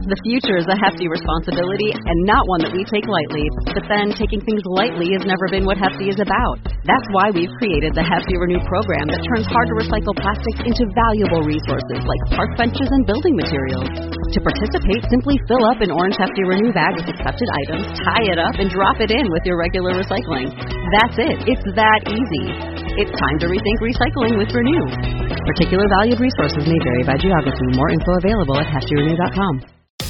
The future is a hefty responsibility and not one that we take lightly. But then taking things lightly has never been what Hefty is about. That's why we've created the Hefty Renew program that turns hard-to-recycle plastics into valuable resources like park benches and building materials. To participate, simply fill up an orange Hefty Renew bag with accepted items, tie it up, and drop it in with your regular recycling. That's it. It's that easy. It's time to rethink recycling with Renew. Particular valued resources may vary by geography. More info available at heftyrenew.com.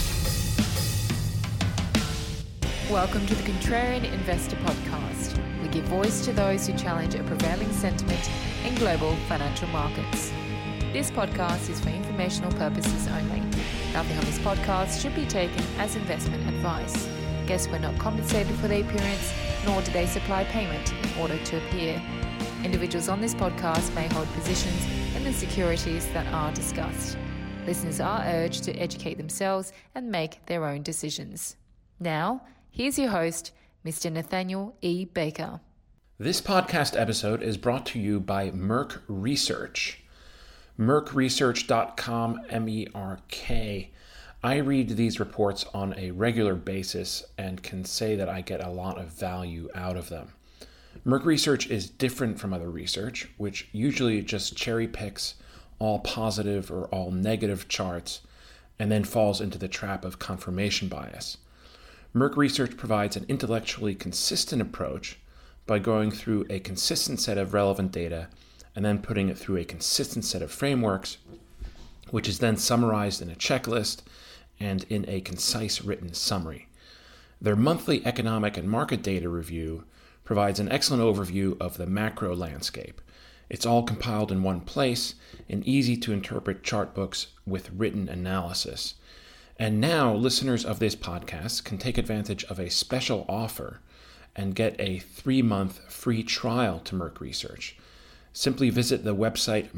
Welcome to the Contrarian Investor Podcast. We give voice to those who challenge a prevailing sentiment in global financial markets. This podcast is for informational purposes only. Nothing on this podcast should be taken as investment advice. Guests were not compensated for their appearance, nor did they supply payment in order to appear. Individuals on this podcast may hold positions in the securities that are discussed. Listeners are urged to educate themselves and make their own decisions. Now, here's your host, Mr. Nathaniel E. Baker. This podcast episode is brought to you by Merck Research. MERKresearch.com, MERK. I read these reports on a regular basis and can say that I get a lot of value out of them. Merck Research is different from other research, which usually just cherry picks all positive or all negative charts and then falls into the trap of confirmation bias. Merck Research provides an intellectually consistent approach by going through a consistent set of relevant data and then putting it through a consistent set of frameworks, which is then summarized in a checklist and in a concise written summary. Their monthly economic and market data review provides an excellent overview of the macro landscape. It's all compiled in one place in easy-to-interpret chart books with written analysis. And now listeners of this podcast can take advantage of a special offer and get a 3-month free trial to Merck Research. Simply visit the website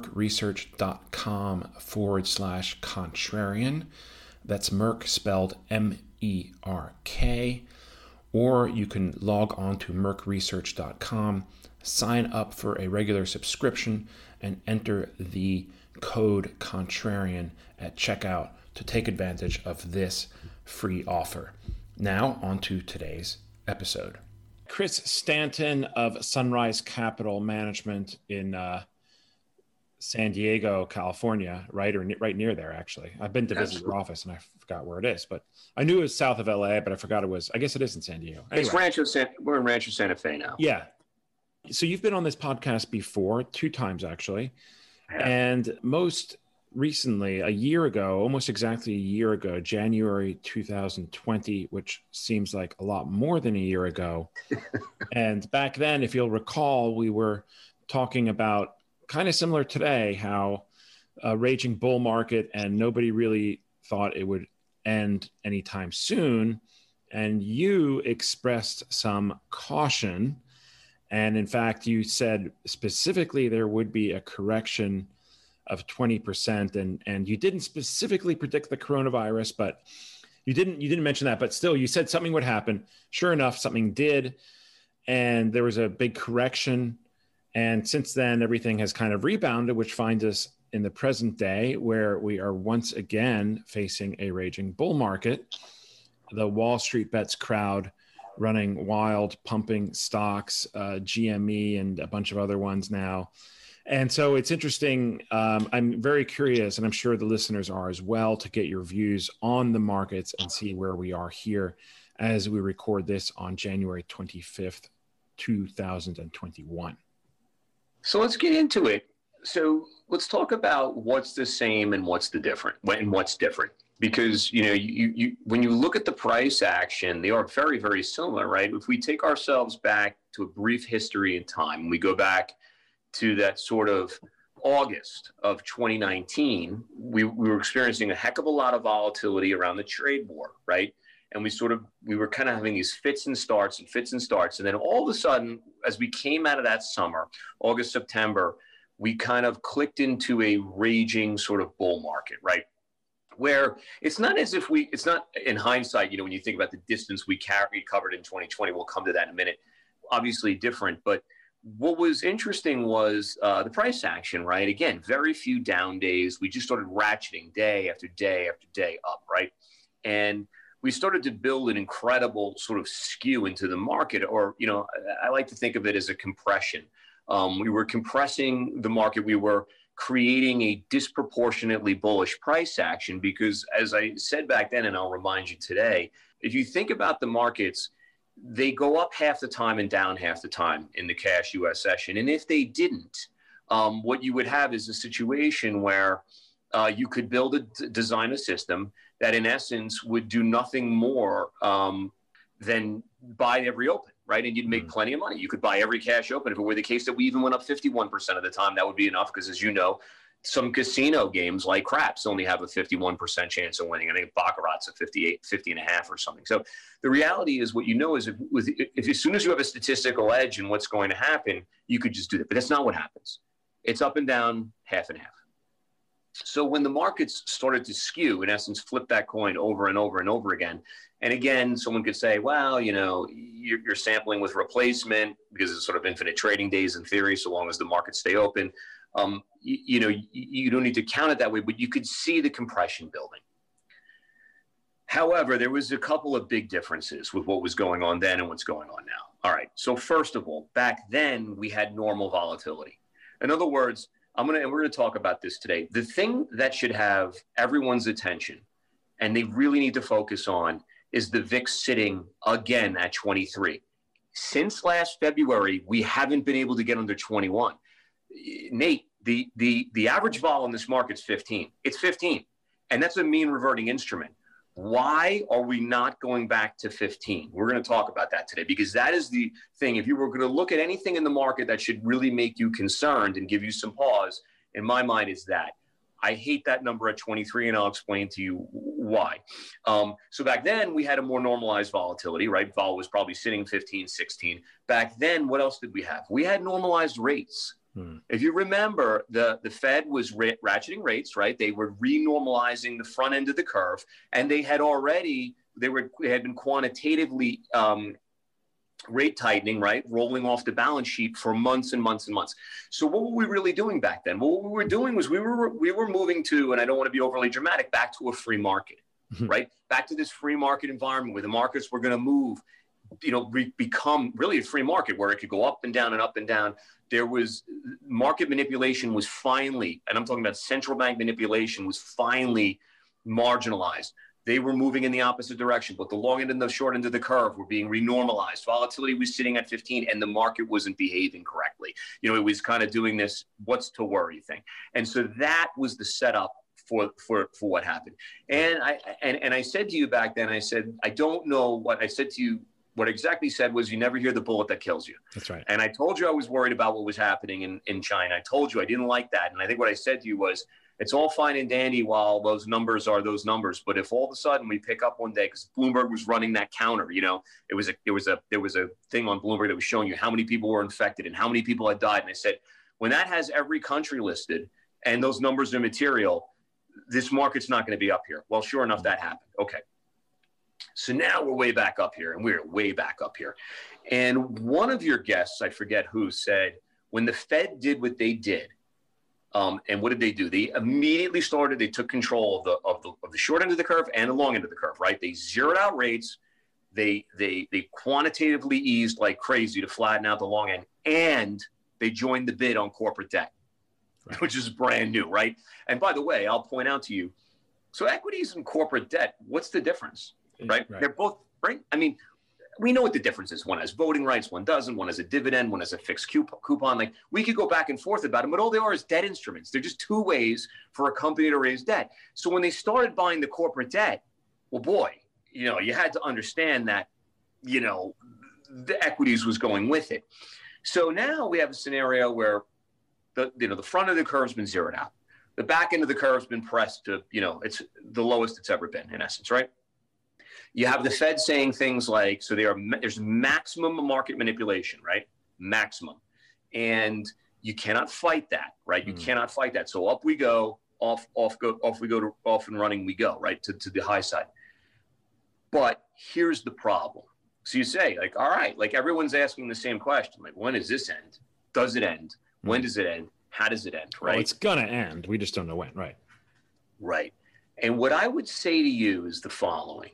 merkresearch.com/contrarian. That's Merck spelled MERK. Or you can log on to merkresearch.com, sign up for a regular subscription, and enter the code contrarian at checkout to take advantage of this free offer. Now, on to today's episode. Chris Stanton of Sunrise Capital Management in San Diego, California, right near there, actually. I've been to visit your office, and I forgot where it is, but I knew it was south of LA, but I forgot it was, I guess it is in San Diego. Anyway. We're in Rancho Santa Fe now. Yeah. So you've been on this podcast before, 2 times, actually. Yeah. And most recently, a year ago, almost exactly a year ago, January 2020, which seems like a lot more than a year ago. And back then, if you'll recall, we were talking about kind of similar today, how a raging bull market and nobody really thought it would end anytime soon. And you expressed some caution. And in fact, you said specifically there would be a correction of 20%, and you didn't specifically predict the coronavirus, but you didn't mention that, but still you said something would happen. Sure enough, something did, and there was a big correction. And since then, everything has kind of rebounded, which finds us in the present day where we are once again facing a raging bull market. The Wall Street Bets crowd running wild, pumping stocks, GME and a bunch of other ones now. And so it's interesting. I'm very curious, and I'm sure the listeners are as well, to get your views on the markets and see where we are here as we record this on January 25th, 2021. So let's get into it. So let's talk about what's the same and what's different. Because, you when you look at the price action, they are very, very similar, right? If we take ourselves back to a brief history in time, we go back to that sort of August of 2019, we were experiencing a heck of a lot of volatility around the trade war, right? And we were kind of having these fits and starts. And then all of a sudden, as we came out of that summer, August, September, we kind of clicked into a raging sort of bull market, right? Where it's not as if it's not in hindsight, when you think about the distance we covered in 2020, we'll come to that in a minute, obviously different, but what was interesting was the price action, right? Again, very few down days. We just started ratcheting day after day after day up, right? And we started to build an incredible sort of skew into the market, or, you know, I like to think of it as a compression. We were compressing the market. We were creating a disproportionately bullish price action because, as I said back then, and I'll remind you today, if you think about the markets, they go up half the time and down half the time in the cash US session. And if they didn't, what you would have is a situation where you could design a system that in essence would do nothing more than buy every open, right? And you'd make plenty of money. You could buy every cash open. If it were the case that we even went up 51% of the time, that would be enough because, as you know, some casino games like craps only have a 51% chance of winning. I think Baccarat's a 50 and a half or something. So the reality is what you know is if as soon as you have a statistical edge in what's going to happen, you could just do that. But that's not what happens. It's up and down, half and half. So when the markets started to skew, in essence, flip that coin over and over and over again. And again, someone could say, well, you know, you're sampling with replacement because it's sort of infinite trading days in theory, so long as the markets stay open. You know, you don't need to count it that way, but you could see the compression building. However, there was a couple of big differences with what was going on then and what's going on now. All right. So first of all, back then we had normal volatility. In other words, we're going to talk about this today. The thing that should have everyone's attention and they really need to focus on is the VIX sitting again at 23. Since last February, we haven't been able to get under 21. Nate, the average vol in this market's 15. It's 15. And that's a mean reverting instrument. Why are we not going back to 15? We're going to talk about that today because that is the thing. If you were going to look at anything in the market that should really make you concerned and give you some pause, in my mind, is that. I hate that number at 23, and I'll explain to you why. So back then, we had a more normalized volatility, right? Vol was probably sitting 15, 16. Back then, what else did we have? We had normalized rates. If you remember, the Fed was ratcheting rates, right? They were renormalizing the front end of the curve, and they had been quantitatively rate tightening, right? Rolling off the balance sheet for months and months and months. So what were we really doing back then? Well, what we were doing was we were moving to, and I don't want to be overly dramatic, back to a free market, right? Back to this free market environment where the markets were going to move, you know, become really a free market where it could go up and down and up and down. There was market manipulation was finally, and I'm talking about central bank manipulation, was finally marginalized. They were moving in the opposite direction, but the long end and the short end of the curve were being renormalized. Volatility was sitting at 15 and the market wasn't behaving correctly. You know, it was kind of doing this what's to worry thing. And so that was the setup for what happened. And I said to you back then, I said, I don't know what I said to you. What I exactly said was you never hear the bullet that kills you. That's right. And I told you I was worried about what was happening in China. I told you I didn't like that. And I think what I said to you was, it's all fine and dandy while those numbers are those numbers. But if all of a sudden we pick up one day, because Bloomberg was running that counter, you know, there was a thing on Bloomberg that was showing you how many people were infected and how many people had died. And I said, when that has every country listed and those numbers are material, this market's not going to be up here. Well, sure enough, that happened. Okay. So now we're way back up here, and we're way back up here. And one of your guests, I forget who, said when the Fed did what they did, and what did they do? They immediately started. They took control of the short end of the curve and the long end of the curve. Right? They zeroed out rates. They quantitatively eased like crazy to flatten out the long end, and they joined the bid on corporate debt, right, which is brand new. Right? And by the way, I'll point out to you. So equities and corporate debt, what's the difference? Right? They're both right. I mean, we know what the difference is. One has voting rights, one doesn't. One has a dividend, one has a fixed coupon. Like, we could go back and forth about them, but all they are is debt instruments. They're just two ways for a company to raise debt. So when they started buying the corporate debt, well, boy, you know, you had to understand that, you know, the equities was going with it. So now we have a scenario where the front of the curve's been zeroed out. The back end of the curve's been pressed to, you know, it's the lowest it's ever been, in essence, right? You have the Fed saying things like, so there's maximum market manipulation, right? Maximum. And you cannot fight that, right? You cannot fight that. So up we go, off and running we go, right? To the high side. But here's the problem. So you say, like, all right, like everyone's asking the same question, like, when does this end? Does it end? When does it end? How does it end? Right? Well, it's going to end. We just don't know when. Right. Right. And what I would say to you is the following.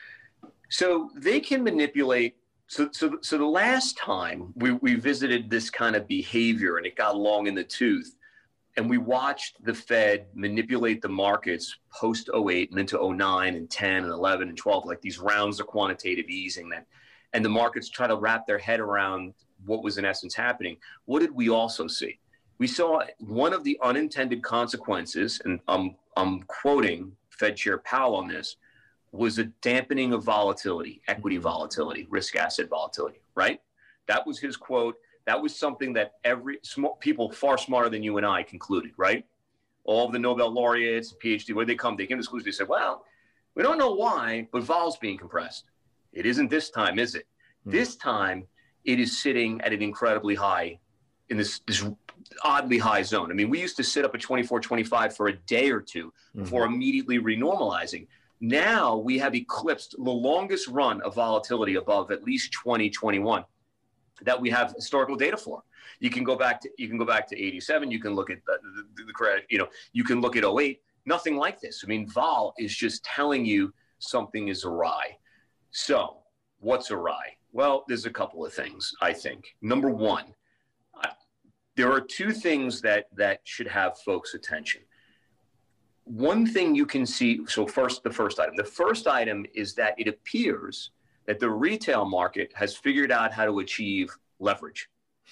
So they can manipulate. So the last time we visited this kind of behavior and it got long in the tooth, and we watched the Fed manipulate the markets post 08 and into 09 and 10 and 11 and 12, like these rounds of quantitative easing that, and the markets try to wrap their head around what was in essence happening. What did we also see? We saw one of the unintended consequences, and I'm quoting Fed Chair Powell on this, was a dampening of volatility, equity volatility, risk asset volatility, right? That was his quote. That was something that people far smarter than you and I concluded, right? All of the Nobel laureates, PhD, where they came to conclusion, they said, well, we don't know why, but vol's being compressed. It isn't this time, is it? This time, it is sitting at an incredibly high, in this oddly high zone. I mean, we used to sit up at 24, 25 for a day or two before immediately renormalizing. Now we have eclipsed the longest run of volatility above at least 2021 that we have historical data for. You can go back to 87. You can look at the credit. You can look at 08. Nothing like this. I mean, vol is just telling you something is awry. So what's awry? Well, there's a couple of things, I think. Number one, there are two things that should have folks' attention. One thing you can see, so first, the first item is that it appears that the retail market has figured out how to achieve leverage.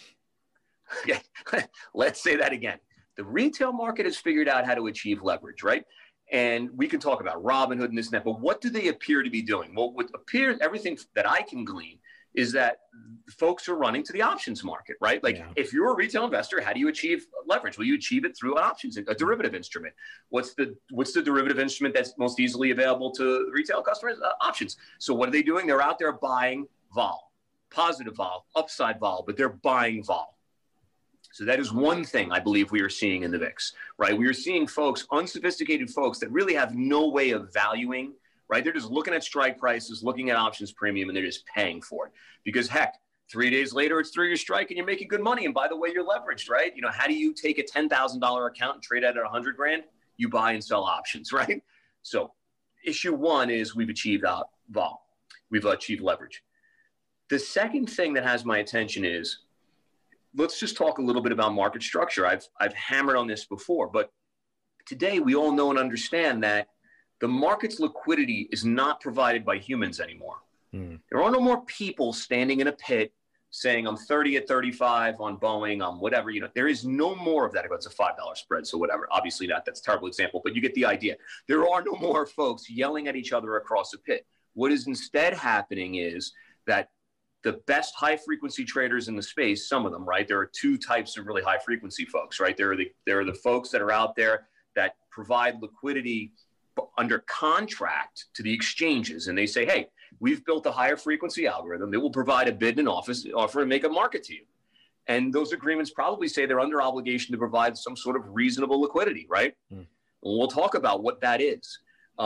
Okay, let's say that again. The retail market has figured out how to achieve leverage, right? And we can talk about Robinhood and this and that, but what do they appear to be doing? Well, what appears, everything that I can glean is that folks are running to the options market, right? Like if you're a retail investor, how do you achieve leverage? Well, you achieve it through an options, a derivative instrument. What's the derivative instrument that's most easily available to retail customers? Options. So what are they doing? They're out there buying vol, positive vol, upside vol, but they're buying vol. So that is one thing I believe we are seeing in the VIX, right? We are seeing folks, unsophisticated folks that really have no way of valuing, right? They're just looking at strike prices, looking at options premium, and they're just paying for it. Because heck, 3 days later, it's 3-year strike and you're making good money. And by the way, you're leveraged, right? How do you take a $10,000 account and trade at $100,000? You buy and sell options, right? So issue one is we've achieved vol. We've achieved leverage. The second thing that has my attention is, let's just talk a little bit about market structure. I've hammered on this before, but today we all know and understand that the market's liquidity is not provided by humans anymore. There are no more people standing in a pit saying, I'm 30 at 35 on Boeing, on whatever. There is no more of that. It's a $5 spread, so whatever. Obviously that's a terrible example, but you get the idea. There are no more folks yelling at each other across a pit. What is instead happening is that the best high-frequency traders in the space, some of them, right? There are two types of really high-frequency folks, right? There are the folks that are out there that provide liquidity under contract to the exchanges, and they say, hey, we've built a higher frequency algorithm that will provide a bid and offer and make a market to you. And those agreements probably say they're under obligation to provide some sort of reasonable liquidity, right? And we'll talk about what that is.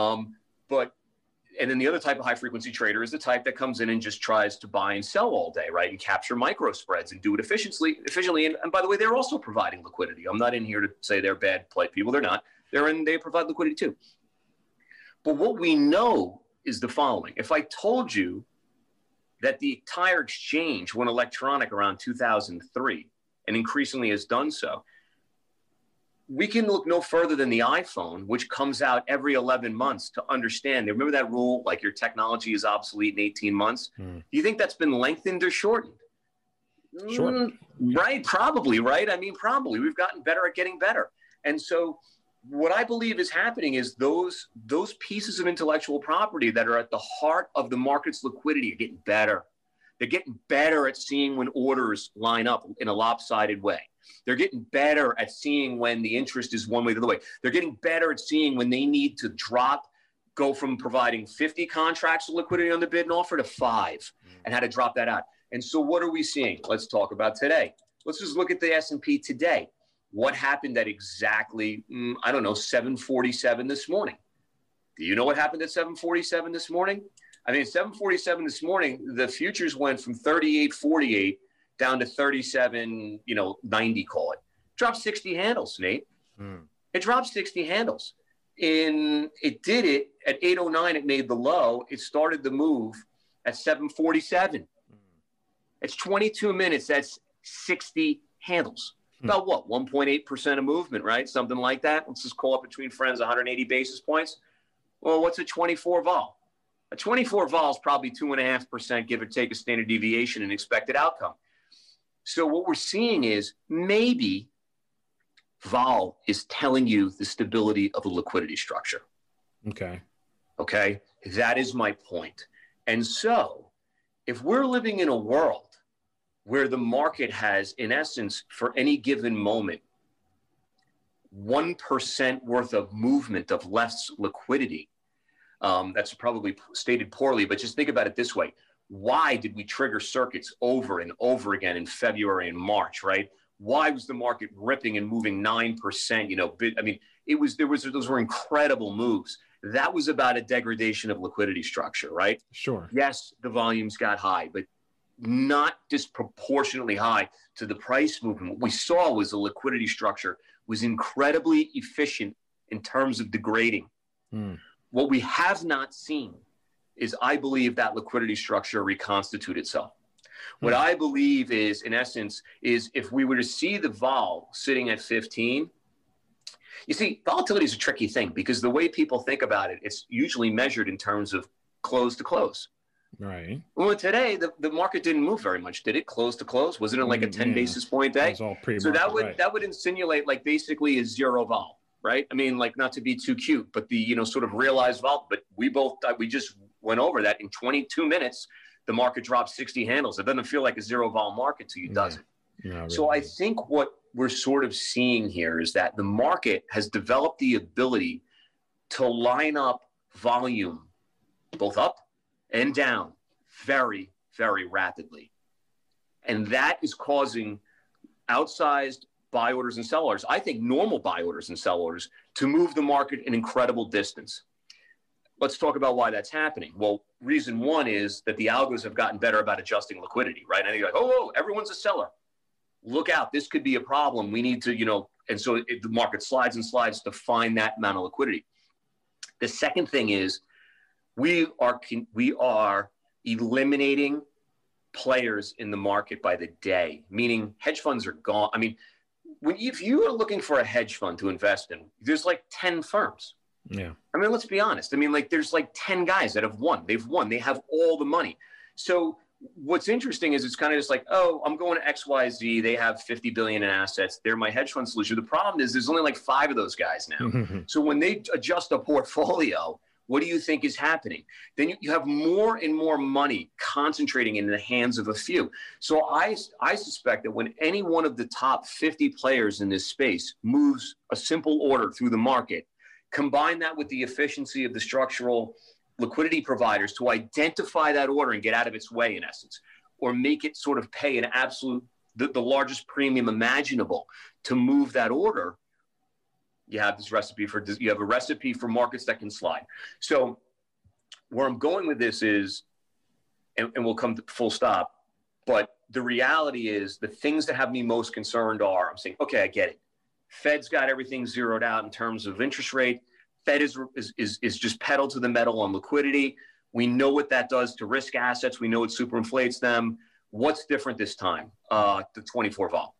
And then the other type of high frequency trader is the type that comes in and just tries to buy and sell all day, right? And capture micro spreads and do it efficiently. And by the way, they're also providing liquidity. I'm not in here to say they're bad people. They're not. They provide liquidity too. But what we know is the following. If I told you that the entire exchange went electronic around 2003 and increasingly has done so, we can look no further than the iPhone, which comes out every 11 months to understand. Remember that rule, like your technology is obsolete in 18 months? Do you think that's been lengthened or shortened? Shortened. Right, probably, right? I mean, probably. We've gotten better at getting better. And so what I believe is happening is those pieces of intellectual property that are at the heart of the market's liquidity are getting better. They're getting better at seeing when orders line up in a lopsided way. They're getting better at seeing when the interest is one way or the other way. They're getting better at seeing when they need to go from providing 50 contracts of liquidity on the bid and offer to 5 and how to drop that out. And so what are we seeing? Let's talk about today. Let's just look at the S&P today. What happened at exactly, 7:47 this morning? Do you know what happened at 7:47 this morning? I mean, at 7:47 this morning, the futures went from 38.48 down to 37, 90, call it. Dropped 60 handles, Nate. It dropped 60 handles. It did it at 8:09. It made the low. It started the move at 7:47. It's 22 minutes. That's 60 handles. About what? 1.8% of movement, right? Something like that. Let's just call it between friends 180 basis points. Well, what's a 24 vol? A 24 vol is probably 2.5%, give or take, a standard deviation in expected outcome. So what we're seeing is maybe vol is telling you the stability of a liquidity structure. Okay. That is my point. And so if we're living in a world where the market has, in essence, for any given moment, 1% worth of movement of less liquidity, that's probably stated poorly, but just think about it this way. Why did we trigger circuits over and over again in February and March, right? Why was the market ripping and moving 9%? I mean, those were incredible moves. That was about a degradation of liquidity structure, right? Sure. Yes, the volumes got high, but not disproportionately high to the price movement. What we saw was the liquidity structure was incredibly efficient in terms of degrading. What we have not seen is, I believe, that liquidity structure reconstitute itself. What I believe is, in essence, is if we were to see the vol sitting at 15, you see, volatility is a tricky thing because the way people think about it, it's usually measured in terms of close to close. Right. Well, today, the market didn't move very much. Did it close to close? Wasn't it like a 10 basis point day? It was all pre-market, so right. that would insinuate like basically a zero vol, right? I mean, like, not to be too cute, but the, sort of realized vol. But we just went over that in 22 minutes. The market dropped 60 handles. It doesn't feel like a zero vol market to you, does it? No, really. So I think what we're sort of seeing here is that the market has developed the ability to line up volume both up and down very, very rapidly. And that is causing outsized buy orders and sell orders, I think normal buy orders and sell orders, to move the market an incredible distance. Let's talk about why that's happening. Well, reason one is that the algos have gotten better about adjusting liquidity, right? And they're like, oh, everyone's a seller. Look out, this could be a problem. We need to, and so the market slides and slides to find that amount of liquidity. The second thing is we are eliminating players in the market by the day, meaning hedge funds are gone. I mean, if you are looking for a hedge fund to invest in, there's like 10 firms. Yeah. I mean, let's be honest. I mean, like, there's like 10 guys that have won. They've won. They have all the money. So what's interesting is it's kind of just like, oh, I'm going to XYZ. They have 50 billion in assets. They're my hedge fund solution. The problem is there's only like 5 of those guys now. So when they adjust a portfolio, what do you think is happening? Then you have more and more money concentrating in the hands of a few. So I suspect that when any one of the top 50 players in this space moves a simple order through the market, combine that with the efficiency of the structural liquidity providers to identify that order and get out of its way, in essence, or make it sort of pay an absolute, the largest premium imaginable to move that order, you have a recipe for markets that can slide. So where I'm going with this is, and we'll come to full stop, but the reality is the things that have me most concerned are, I'm saying, okay, I get it. Fed's got everything zeroed out in terms of interest rate. Fed is just pedal to the metal on liquidity. We know what that does to risk assets. We know it superinflates them. What's different this time? The 24 vol.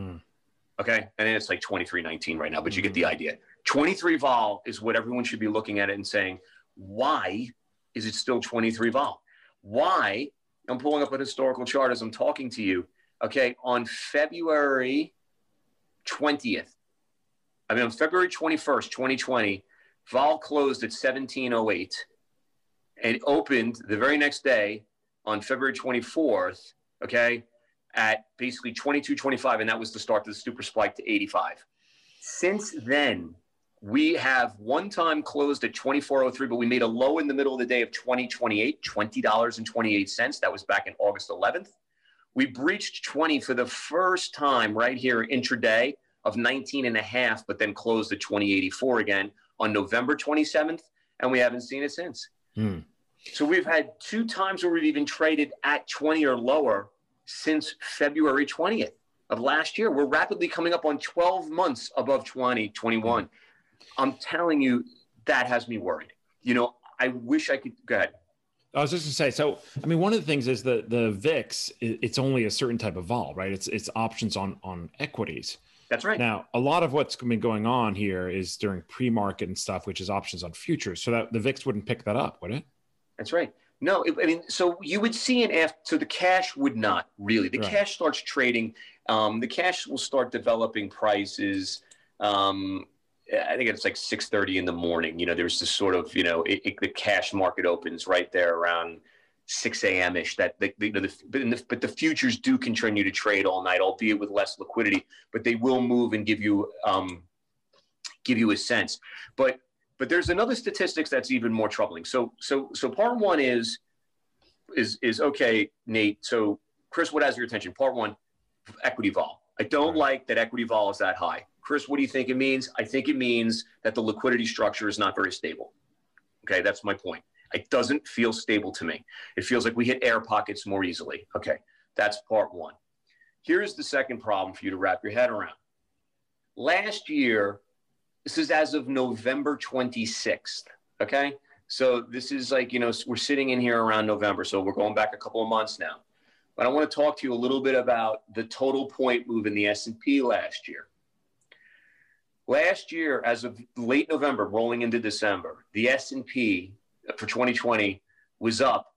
Okay. And it's like 23.19 right now, but you get the idea. 23 vol is what everyone should be looking at it and saying, why is it still 23 vol? Why? I'm pulling up a historical chart as I'm talking to you. Okay. On February 21st, 2020, vol closed at 17.08 and opened the very next day on February 24th, okay, at basically 22.25, and that was the start of the super spike to 85. Since then, we have one time closed at 24.03, but we made a low in the middle of the day of $20.28. That was back in August 11th. We breached 20 for the first time right here intraday of 19.5, but then closed at 20.84 again on November 27th, and we haven't seen it since. So we've had 2 times where we've even traded at 20 or lower since February 20th of last year. We're rapidly coming up on 12 months above 2021. I'm telling you, that has me worried. I wish I could. Go ahead. I was just going to say, so, I mean, one of the things is the VIX, it's only a certain type of vol, right? It's options on equities. That's right. Now, a lot of what's been going on here is during pre-market and stuff, which is options on futures. So that the VIX wouldn't pick that up, would it? That's right. No, so you would see so the cash would not really. The cash starts trading. The cash will start developing prices. I think it's like 6:30 in the morning. There's this sort of, the cash market opens right there around 6 a.m. ish. But the futures do continue to trade all night, albeit with less liquidity. But they will move and give you a sense. But there's another statistics that's even more troubling. So part one is okay, Nate. So Chris, what has your attention? Part one, equity vol. I don't like that equity vol is that high. Chris, what do you think it means? I think it means that the liquidity structure is not very stable. Okay, that's my point. It doesn't feel stable to me. It feels like we hit air pockets more easily. Okay, that's part one. Here's the second problem for you to wrap your head around. Last year, this is as of November 26th, okay? So this is like, we're sitting in here around November, so we're going back a couple of months now. But I want to talk to you a little bit about the total point move in the S&P last year. Last year, as of late November, rolling into December, the S&P for 2020 was up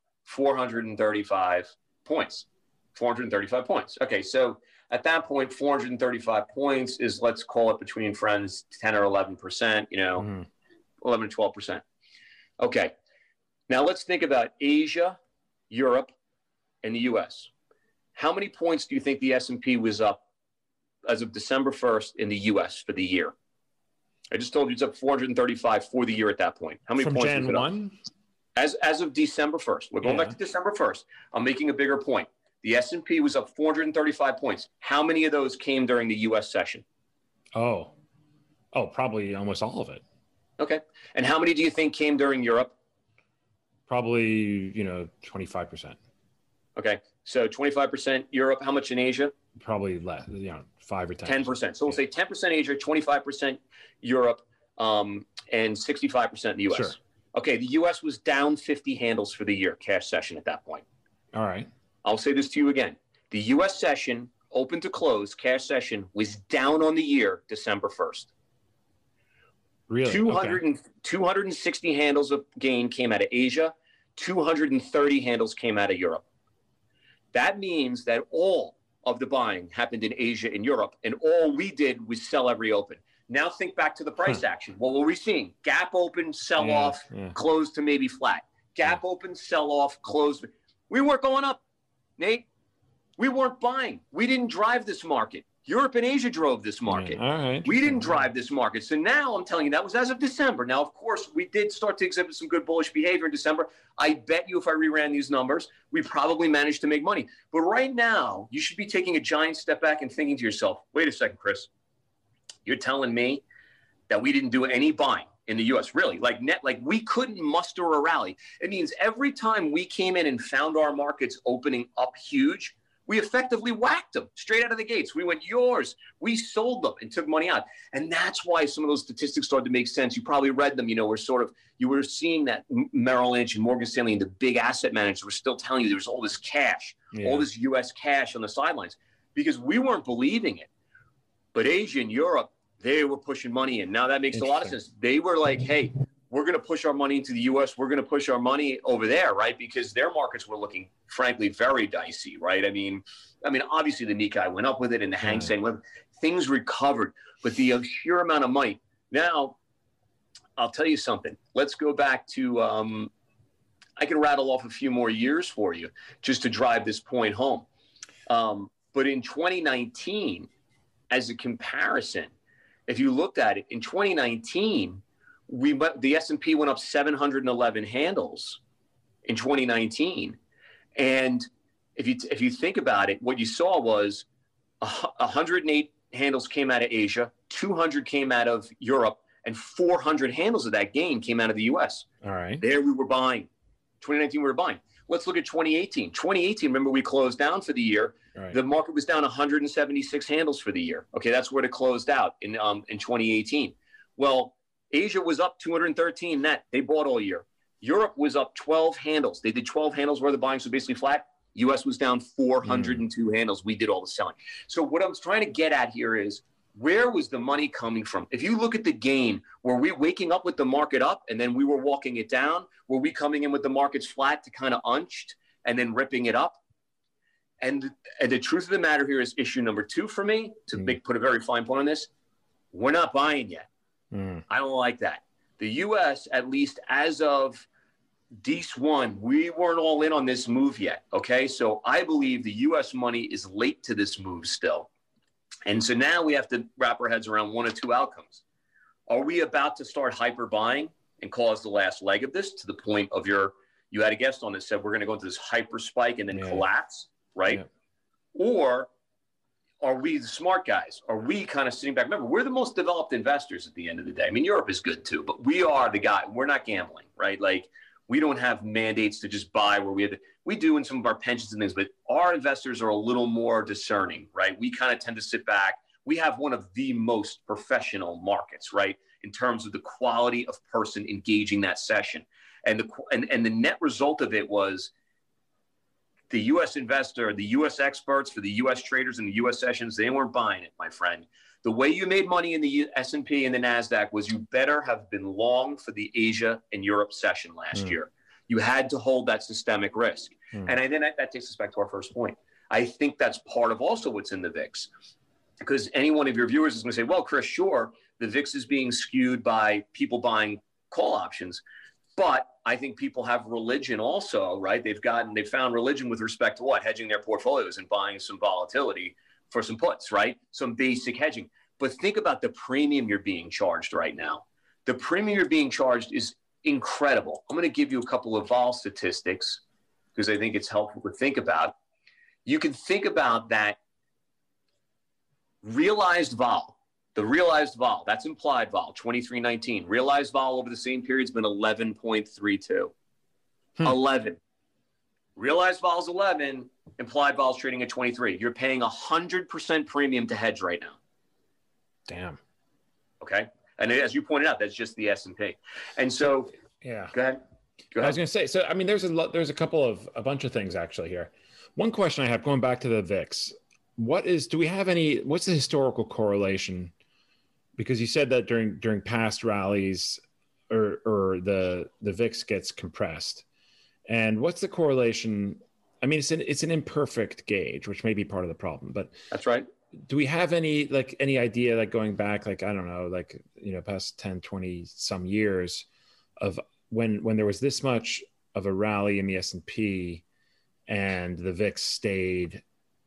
435 points. 435 points. Okay, so at that point, 435 points is, let's call it between friends, 10 or 11%, 11 to 12%. Okay, now let's think about Asia, Europe, and the U.S. How many points do you think the S&P was up as of December 1st in the U.S. for the year? I just told you it's up 435 for the year at that point. How many From points Jan was it 1? Up? As of December 1st. We're going back to December 1st. I'm making a bigger point. The S&P was up 435 points. How many of those came during the U.S. session? Oh, probably almost all of it. Okay. And how many do you think came during Europe? Probably, 25%. Okay. So 25% Europe. How much in Asia? Probably less, 5 or 10. 10%. So we'll say 10% Asia, 25% Europe, and 65% in the U.S. Sure. Okay. The U.S. was down 50 handles for the year, cash session at that point. All right. I'll say this to you again. The U.S. session, open to close, cash session, was down on the year December 1st. Really? 260 handles of gain came out of Asia. 230 handles came out of Europe. That means that all of the buying happened in Asia and Europe, and all we did was sell every open. Now think back to the price action. What were we seeing? Gap open, sell off, close to maybe flat. Gap open, sell off, close. We weren't going up, Nate. We weren't buying. We didn't drive this market. Europe and Asia drove this market. All right. We didn't drive this market. So now I'm telling you, that was as of December. Now, of course, we did start to exhibit some good bullish behavior in December. I bet you if I reran these numbers, we probably managed to make money. But right now, you should be taking a giant step back and thinking to yourself, wait a second, Chris. You're telling me that we didn't do any buying in the U.S., really? Like we couldn't muster a rally. It means every time we came in and found our markets opening up huge, we effectively whacked them straight out of the gates. We went, yours. We sold them and took money out. And that's why some of those statistics started to make sense. You probably read them. You were seeing that Merrill Lynch and Morgan Stanley and the big asset managers were still telling you there was all this cash, all this U.S. cash on the sidelines, because we weren't believing it. But Asia and Europe, they were pushing money in. Now that makes a lot of sense. They were like, hey, we're going to push our money into the U.S. We're going to push our money over there, right? Because their markets were looking, frankly, very dicey, right? I mean, obviously the Nikkei went up with it and the Hang Seng went. Things recovered, but the sheer amount of money. Now, I'll tell you something. Let's go back to, I can rattle off a few more years for you just to drive this point home. But in 2019, as a comparison, if you looked at it, in 2019, the S&P went up 711 handles in 2019. And if you think about it, what you saw was 108 handles came out of Asia, 200 came out of Europe, and 400 handles of that gain came out of the U.S. All right. There we were buying. 2019, we were buying. Let's look at 2018. 2018, remember we closed down for the year. Right. The market was down 176 handles for the year. Okay, that's where it closed out in 2018. Well, Asia was up 213 net. They bought all year. Europe was up 12 handles. They did 12 handles where the buying was basically flat. U.S. was down 402 handles. We did all the selling. So what I'm trying to get at here is, where was the money coming from? If you look at the gain, were we waking up with the market up and then we were walking it down? Were we coming in with the markets flat to kind of unched and then ripping it up? And the truth of the matter here is issue number 2 for me, to put a very fine point on this, we're not buying yet. I don't like that. The U.S., at least as of DEIS-1, we weren't all in on this move yet, okay? So I believe the U.S. money is late to this move still. And so now we have to wrap our heads around one of two outcomes. Are we about to start hyper buying and cause the last leg of this to the point of you had a guest on that said we're going to go into this hyper spike and then collapse, right? Yeah. Or are we the smart guys? Are we kind of sitting back? Remember, we're the most developed investors at the end of the day. I mean, Europe is good too, but we are the guy. We're not gambling, right? Like, we don't have mandates to just buy where we do in some of our pensions and things, but our investors are a little more discerning, right? We kind of tend to sit back. We have one of the most professional markets, right? In terms of the quality of person engaging that session. And the net result of it was the U.S. investor, the U.S. experts for the U.S. traders in the U.S. sessions, they weren't buying it, my friend. The way you made money in the S&P and the NASDAQ was you better have been long for the Asia and Europe session last year. You had to hold that systemic risk. And then that takes us back to our first point. I think that's part of also what's in the VIX. Because any one of your viewers is going to say, well, Chris, sure, the VIX is being skewed by people buying call options. But I think people have religion also, right? They've found religion with respect to what? Hedging their portfolios and buying some volatility for some puts, right? Some basic hedging. But think about the premium you're being charged right now. The premium you're being charged is incredible. I'm going to give you a couple of vol statistics because I think it's helpful to think about. You can think about that realized vol, the realized vol, that's implied vol, 2319. Realized vol over the same period has been 11.32. 11. Realized vol is 11. Implied vol is trading at 23. You're paying 100% premium to hedge right now. Damn. Okay. And as you pointed out, that's just the S&P. And so, yeah. Go ahead. I was going to say, so, I mean, there's a bunch of things actually here. One question I have going back to the VIX, what's the historical correlation? Because you said that during past rallies or the VIX gets compressed. And what's the correlation? I mean, it's an imperfect gauge, which may be part of the problem, but that's right. Do we have any idea, like going back, like, I don't know, like, past 10, 20 some years of when there was this much of a rally in the S&P and the VIX stayed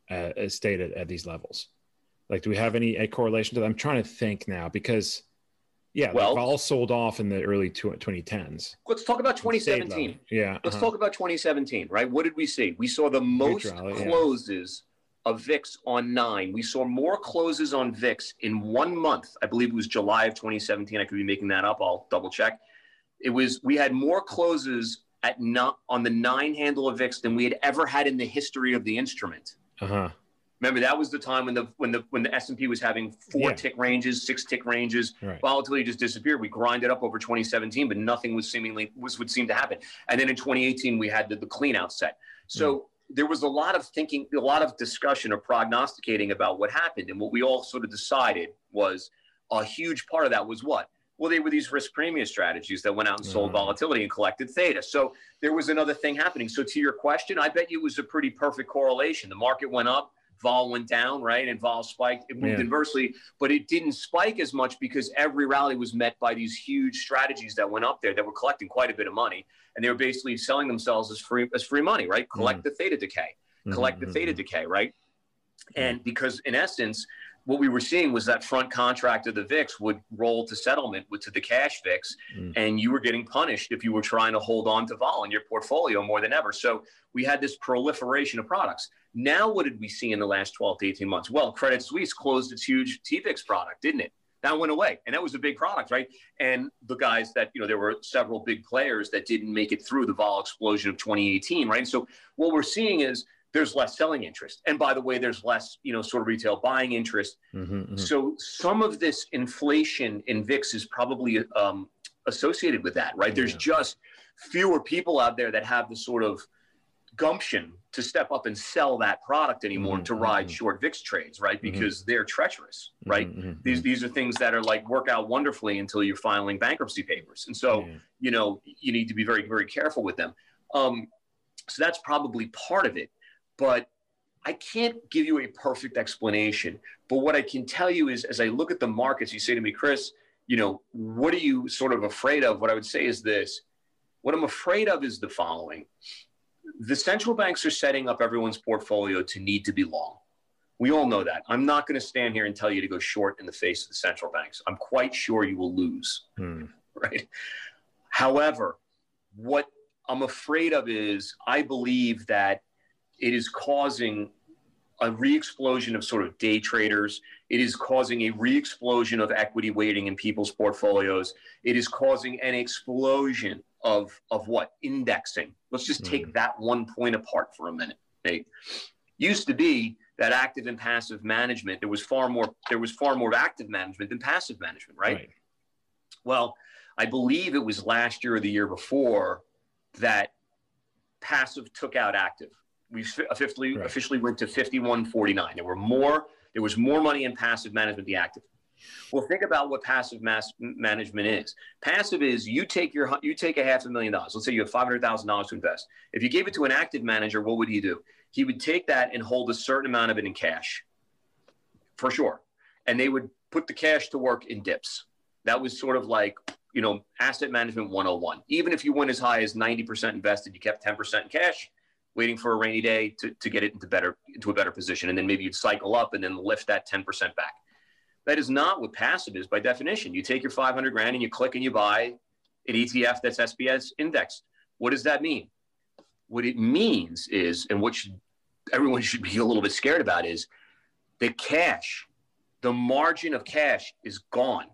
at these levels? Like, do we have a correlation to that? I'm trying to think now because vol sold off in the early 2010s. Let's talk about 2017. Yeah. Let's talk about 2017, right? What did we see? We saw the most closes of VIX on 9. We saw more closes on VIX in 1 month. I believe it was July of 2017. I could be making that up. I'll double check. We had more closes on the 9 handle of VIX than we had ever had in the history of the instrument. Remember, that was the time when the S&P was having 4 tick ranges, 6 tick ranges. Right. Volatility just disappeared. We grinded up over 2017, but nothing would seem to happen. And then in 2018, we had the clean out set. So there was a lot of thinking, a lot of discussion or prognosticating about what happened. And what we all sort of decided was a huge part of that was what? Well, they were these risk premium strategies that went out and sold volatility and collected theta. So there was another thing happening. So to your question, I bet you it was a pretty perfect correlation. The market went up, vol went down, right? And vol spiked. It moved inversely, but it didn't spike as much because every rally was met by these huge strategies that went up there that were collecting quite a bit of money. And they were basically selling themselves as free money, right? Collect the theta decay, the theta decay, right? And because in essence, what we were seeing was that front contract of the VIX would roll to settlement to the cash VIX, and you were getting punished if you were trying to hold on to vol in your portfolio more than ever. So we had this proliferation of products. Now, what did we see in the last 12 to 18 months? Well, Credit Suisse closed its huge TVIX product, didn't it? That went away. And that was a big product, right? And the guys that, there were several big players that didn't make it through the vol explosion of 2018, right? So what we're seeing is there's less selling interest. And by the way, there's less, sort of retail buying interest. So some of this inflation in VIX is probably associated with that, right? There's just fewer people out there that have the sort of gumption to step up and sell that product anymore to ride short VIX trades, right? Because they're treacherous, right? These are things that are like work out wonderfully until you're filing bankruptcy papers. And so, you need to be very, very careful with them. So that's probably part of it. But I can't give you a perfect explanation. But what I can tell you is, as I look at the markets, you say to me, Chris, what are you sort of afraid of? What I would say is this. What I'm afraid of is the following. The central banks are setting up everyone's portfolio to need to be long. We all know that. I'm not going to stand here and tell you to go short in the face of the central banks. I'm quite sure you will lose, right? However, what I'm afraid of is I believe that it is causing a re-explosion of sort of day traders. It is causing a re-explosion of equity weighting in people's portfolios. It is causing an explosion of what? Indexing. Let's just take that one point apart for a minute. Nate. Used to be that active and passive management, there was far more active management than passive management, right? Well, I believe it was last year or the year before that passive took out active. We officially went to 51-49. There was more money in passive management than active. Well, think about what passive management is. Passive is you take $500,000. Let's say you have $500,000 to invest. If you gave it to an active manager, what would he do? He would take that and hold a certain amount of it in cash, for sure. And they would put the cash to work in dips. That was sort of like, asset management 101. Even if you went as high as 90% invested, you kept 10% in cash, waiting for a rainy day to get it into a better position. And then maybe you'd cycle up and then lift that 10% back. That is not what passive is by definition. You take your 500 grand and you click and you buy an ETF that's SBS indexed. What does that mean? What it means is, and what everyone should be a little bit scared about is the margin of cash is gone.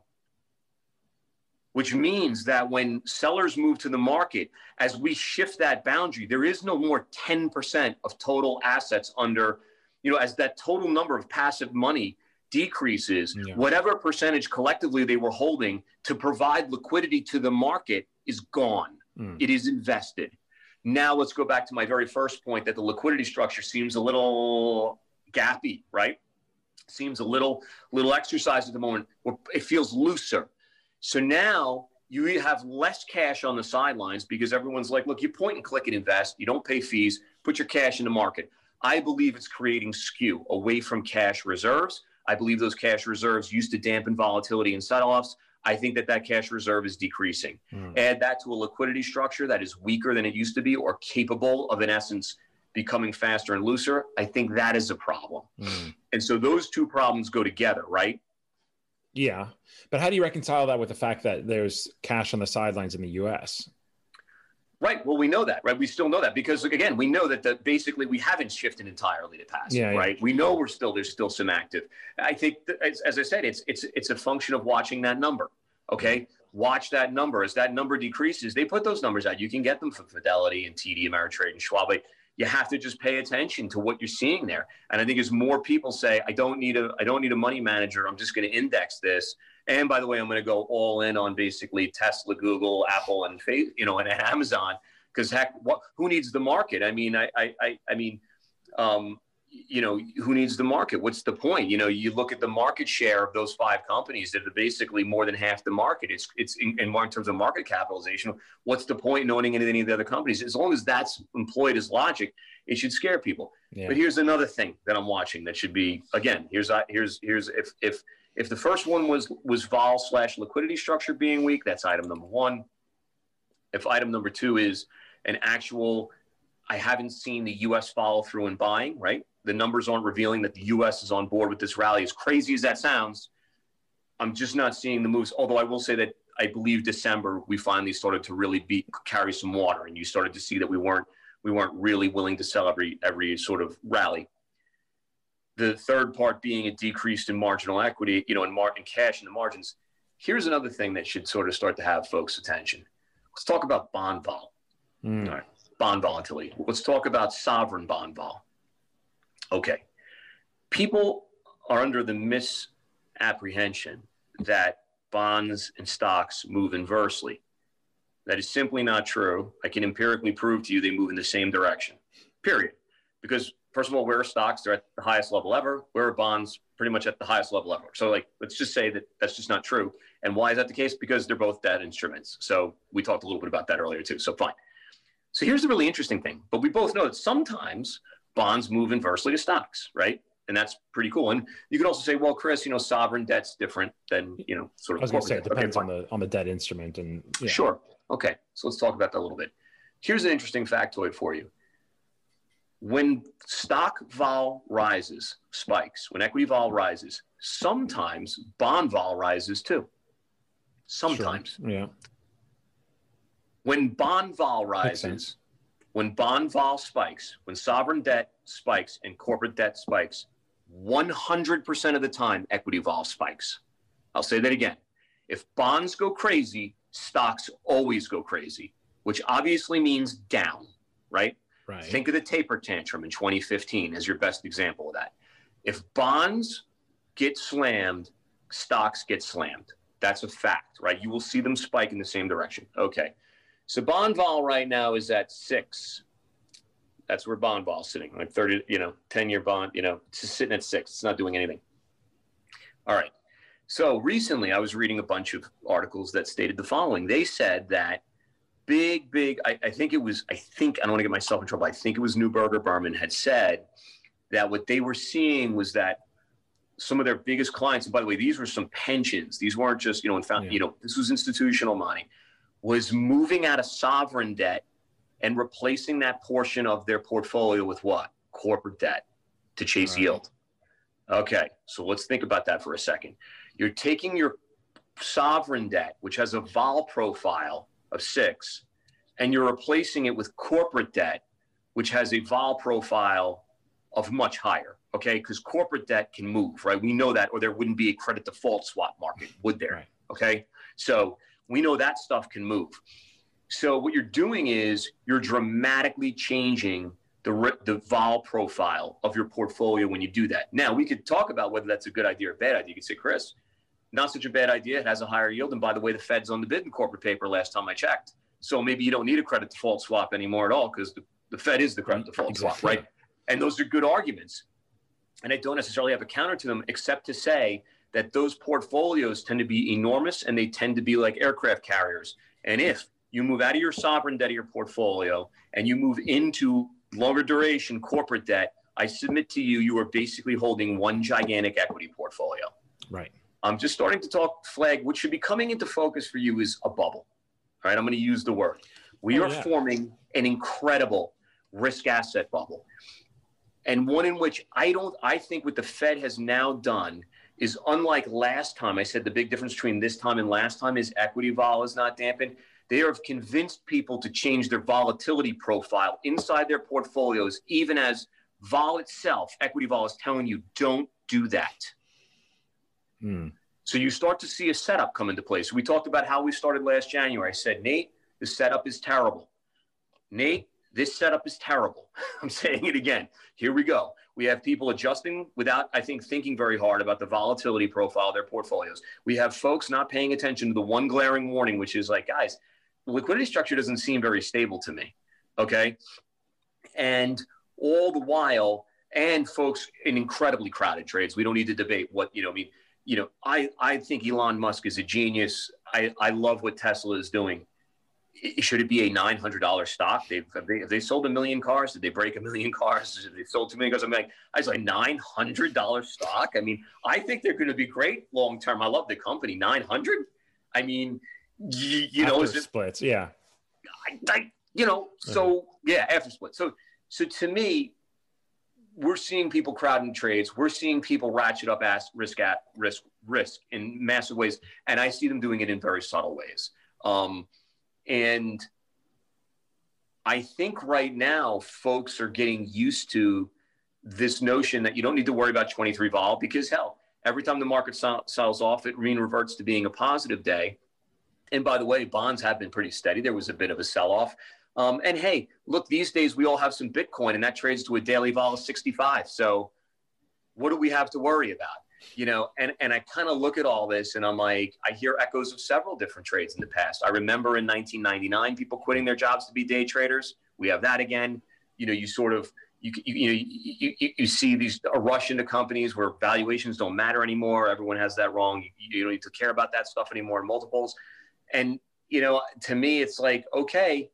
Which means that when sellers move to the market, as we shift that boundary, there is no more 10% of total assets under, as that total number of passive money decreases, whatever percentage collectively they were holding to provide liquidity to the market is gone. It is invested. Now let's go back to my very first point that the liquidity structure seems a little gappy, right? Seems a little exercise at the moment. It feels looser. So now you have less cash on the sidelines because everyone's like, look, you point and click and invest. You don't pay fees. Put your cash in the market. I believe it's creating skew away from cash reserves. I believe those cash reserves used to dampen volatility and sell-offs. I think that cash reserve is decreasing. Add that to a liquidity structure that is weaker than it used to be or capable of, in essence, becoming faster and looser. I think that is a problem. And so those two problems go together, right? Yeah. But how do you reconcile that with the fact that there's cash on the sidelines in the U.S.? Right. Well, we know that, right? We still know that because, again, we know that basically we haven't shifted entirely to passive, right? We know there's still some active. I think, as I said, it's a function of watching that number, okay? Watch that number. As that number decreases, they put those numbers out. You can get them from Fidelity and TD Ameritrade and Schwab. You have to just pay attention to what you're seeing there. And I think as more people say, I don't need a money manager, I'm just going to index this. And by the way, I'm going to go all in on basically Tesla, Google, Apple, and and Amazon, because heck, who needs the market? I mean, who needs the market? What's the point? You look at the market share of those 5 companies that are basically more than half the market. It's in terms of market capitalization. What's the point in owning any of the other companies? As long as that's employed as logic, it should scare people. Yeah. But here's another thing that I'm watching that should be, again, here's if the first one was vol/liquidity structure being weak, that's item number 1. If item number 2 is an actual, I haven't seen the U.S. follow through in buying, right? The numbers aren't revealing that the U.S. is on board with this rally. As crazy as that sounds, I'm just not seeing the moves. Although I will say that I believe December, we finally started to really carry some water, and you started to see that we weren't really willing to sell every sort of rally. The third part being a decrease in marginal equity, you know, in cash in the margins. Here's another thing that should sort of start to have folks' attention. Let's talk about bond vol. All right, bond volatility. Let's talk about sovereign bond vol. Okay. People are under the misapprehension that bonds and stocks move inversely. That is simply not true. I can empirically prove to you they move in the same direction, period. Because first of all, where are stocks? They're at the highest level ever. Where are bonds? Pretty much at the highest level ever. So like, let's just say that that's just not true. And why is that the case? Because they're both debt instruments. So we talked a little bit about that earlier too. So fine. So here's the really interesting thing. But we both know that sometimes bonds move inversely to stocks, right? And that's pretty cool. And you could also say, well, Chris, you know, sovereign debt's different than, you know, sort of. I was going to say it depends on the debt instrument and. Yeah. Sure. Okay. So let's talk about that a little bit. Here's an interesting factoid for you. When stock vol rises, spikes, when equity vol rises, sometimes bond vol rises too. Sometimes. Sure. Yeah. When bond vol rises, when bond vol spikes, when sovereign debt spikes and corporate debt spikes, 100% of the time, equity vol spikes. I'll say that again. If bonds go crazy, stocks always go crazy, which obviously means down, right? Right. Think of the taper tantrum in 2015 as your best example of that. If bonds get slammed, stocks get slammed. That's a fact, right? You will see them spike in the same direction. Okay. So bond vol right now is at 6. That's where bond vol is sitting, like 30, 10-year bond, it's just sitting at 6. It's not doing anything. All right. So recently I was reading a bunch of articles that stated the following. They said that I don't want to get myself in trouble. I think it was Neuberger Berman had said that what they were seeing was that some of their biggest clients, and by the way, these were some pensions. These weren't just, this was institutional money, was moving out of sovereign debt and replacing that portion of their portfolio with what? Corporate debt to chase yield. Okay, so let's think about that for a second. You're taking your sovereign debt, which has a vol profile of 6, and you're replacing it with corporate debt, which has a vol profile of much higher, okay? Because corporate debt can move, right? We know that, or there wouldn't be a credit default swap market, would there? Right. Okay? So we know that stuff can move. So what you're doing is you're dramatically changing the vol profile of your portfolio when you do that. Now, we could talk about whether that's a good idea or a bad idea. You could say, Chris, not such a bad idea. It has a higher yield. And by the way, the Fed's on the bid in corporate paper last time I checked. So maybe you don't need a credit default swap anymore at all because the Fed is the credit default swap, right? And those are good arguments. And I don't necessarily have a counter to them except to say that those portfolios tend to be enormous and they tend to be like aircraft carriers. And if you move out of your sovereign debt of your portfolio and you move into longer duration corporate debt, I submit to you, you are basically holding one gigantic equity portfolio. Right. I'm just starting to flag what should be coming into focus for you is a bubble. All right, I'm going to use the word. We are forming an incredible risk asset bubble. And one in which I think what the Fed has now done is unlike last time. I said the big difference between this time and last time is equity vol is not dampened. They have convinced people to change their volatility profile inside their portfolios, even as vol itself, equity vol is telling you, don't do that. So you start to see a setup come into place. We talked about how we started last January. I said, Nate, the setup is terrible. Nate, this setup is terrible. I'm saying it again. Here we go. We have people adjusting without, I think, thinking very hard about the volatility profile of their portfolios. We have folks not paying attention to the one glaring warning, which is like, guys, the liquidity structure doesn't seem very stable to me. Okay. And all the while, and folks in incredibly crowded trades, we don't need to debate what, I think Elon Musk is a genius. I love what Tesla is doing. Should it be a $900 stock? Have they sold 1 million cars? Did they break 1 million cars? Did they sold 2 million cars? I was like, $900 stock? I mean, I think they're going to be great long-term. I love the company. 900? I mean, after is it splits? Yeah. After split. So to me, we're seeing people crowding trades. We're seeing people ratchet up risk in massive ways. And I see them doing it in very subtle ways. And I think right now folks are getting used to this notion that you don't need to worry about 23 vol because, hell, every time the market sells off, it reverts to being a positive day. And by the way, bonds have been pretty steady. There was a bit of a sell-off. And hey, look, these days we all have some Bitcoin, and that trades to a daily vol of 65. So what do we have to worry about? You know, and I kind of look at all this and I'm like, I hear echoes of several different trades in the past. I remember in 1999, people quitting their jobs to be day traders. We have that again. You know, you sort of, you see a rush into companies where valuations don't matter anymore. Everyone has that wrong. You don't need to care about that stuff anymore in multiples. And, you know, to me, it's like, okay,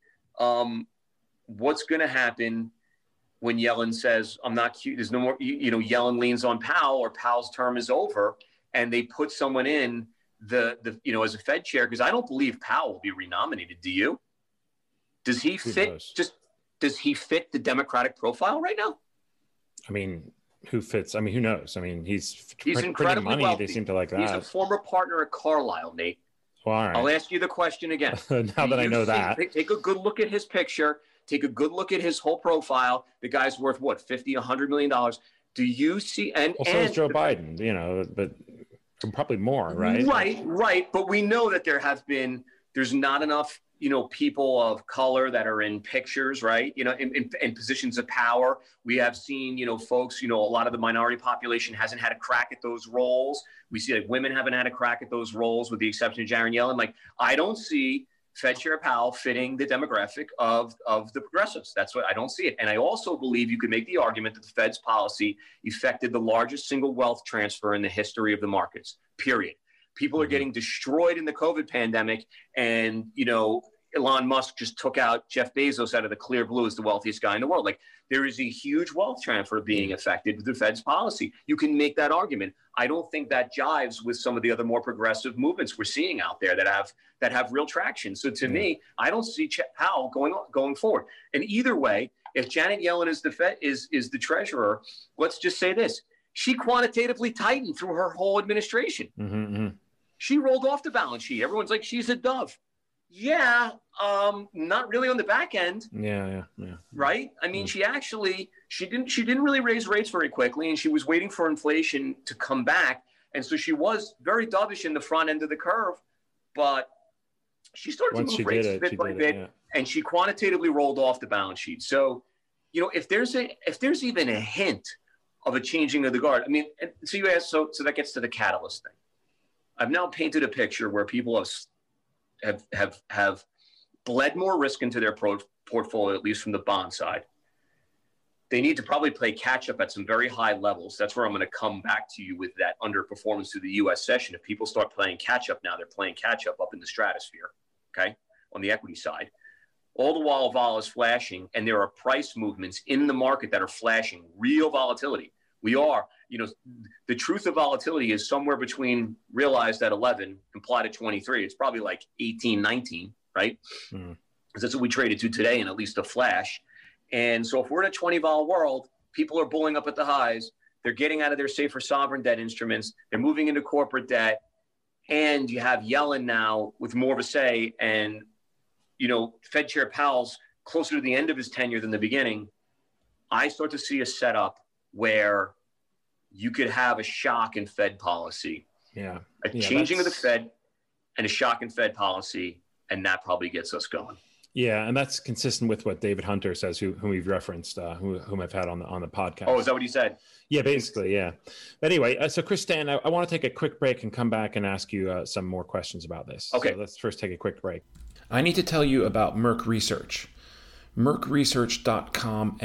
what's going to happen when Yellen says, I'm not cute, there's no more, you know, Yellen leans on Powell or Powell's term is over and they put someone in the you know, as a Fed chair, because I don't believe Powell will be renominated. Do you? Does he fit does he fit the Democratic profile right now? I mean, who fits? I mean, who knows? I mean, he's incredibly money. Wealthy. They seem to like that. He's a former partner at Carlyle, Nate. Well, all right. I'll ask you the question again. Now that I know that. Take a good look at his picture. Take a good look at his whole profile. The guy's worth what, $50, $100 million. Do you see? And so is Joe Biden, you know, but probably more, right? Right. But we know that there's not enough, you know, people of color that are in pictures, right? You know, in positions of power. We have seen, you know, folks, you know, a lot of the minority population hasn't had a crack at those roles. We see like women haven't had a crack at those roles with the exception of Janet Yellen. Like, I don't see Fed Chair Powell fitting the demographic of the progressives. That's what I don't see it. And I also believe you could make the argument that the Fed's policy effected the largest single wealth transfer in the history of the markets, period. People are getting destroyed in the COVID pandemic. And, you know, Elon Musk just took out Jeff Bezos out of the clear blue as the wealthiest guy in the world. Like, there is a huge wealth transfer being affected with the Fed's policy. You can make that argument. I don't think that jives with some of the other more progressive movements we're seeing out there that have real traction. So to me, I don't see Powell going forward. And either way, if Janet Yellen is the Fed is the treasurer, let's just say this: she quantitatively tightened through her whole administration. She rolled off the balance sheet. Everyone's like, she's a dove. Yeah, not really on the back end. Yeah. Right? I mean, she didn't really raise rates very quickly, and she was waiting for inflation to come back. And so she was very dovish in the front end of the curve, but she started to move rates bit by bit, and she quantitatively rolled off the balance sheet. So, you know, if there's even a hint of a changing of the guard, I mean, so you asked, so that gets to the catalyst thing. I've now painted a picture where people have bled more risk into their portfolio, at least from the bond side. They need to probably play catch up at some very high levels. That's where I'm going to come back to you with that underperformance through the U.S. session. If people start playing catch up now, they're playing catch up in the stratosphere, okay, on the equity side. All the while vol is flashing, and there are price movements in the market that are flashing real volatility. You know, the truth of volatility is somewhere between realized at 11, implied at 23. It's probably like 18, 19, right? Because that's what we traded to today in at least a flash. And so if we're in a 20 vol world, people are bulling up at the highs. They're getting out of their safer sovereign debt instruments. They're moving into corporate debt. And you have Yellen now with more of a say. And, you know, Fed Chair Powell's closer to the end of his tenure than the beginning. I start to see a setup where you could have a shock in Fed policy. Yeah. A changing of the Fed and a shock in Fed policy, and that probably gets us going. Yeah, and that's consistent with what David Hunter says, whom we've referenced, whom I've had on the podcast. Oh, is that what he said? Yeah, basically, yeah. But anyway, so Chris Stan, I want to take a quick break and come back and ask you some more questions about this. Okay. So let's first take a quick break. I need to tell you about Merck Research. MERKresearch.com,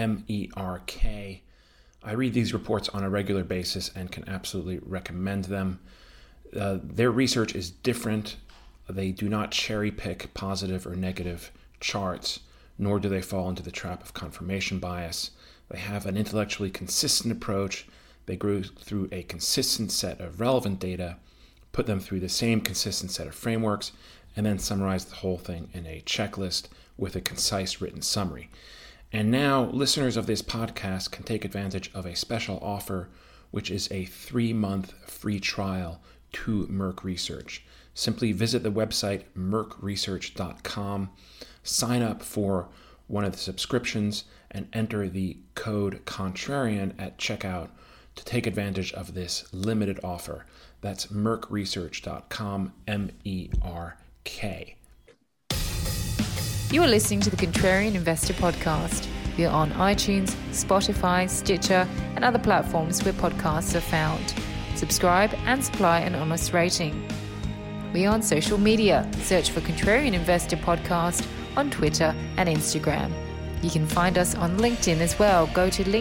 MERK. I read these reports on a regular basis and can absolutely recommend them. Their research is different. They do not cherry pick positive or negative charts, nor do they fall into the trap of confirmation bias. They have an intellectually consistent approach. They go through a consistent set of relevant data, put them through the same consistent set of frameworks, and then summarize the whole thing in a checklist with a concise written summary. And now listeners of this podcast can take advantage of a special offer, which is a 3-month free trial to Merck Research. Simply visit the website merkresearch.com, sign up for one of the subscriptions and enter the code Contrarian at checkout to take advantage of this limited offer. That's merckresearch.com, MERK. You are listening to the Contrarian Investor Podcast. We are on iTunes, Spotify, Stitcher, and other platforms where podcasts are found. Subscribe and supply an honest rating. We are on social media. Search for Contrarian Investor Podcast on Twitter and Instagram. You can find us on LinkedIn as well. Go to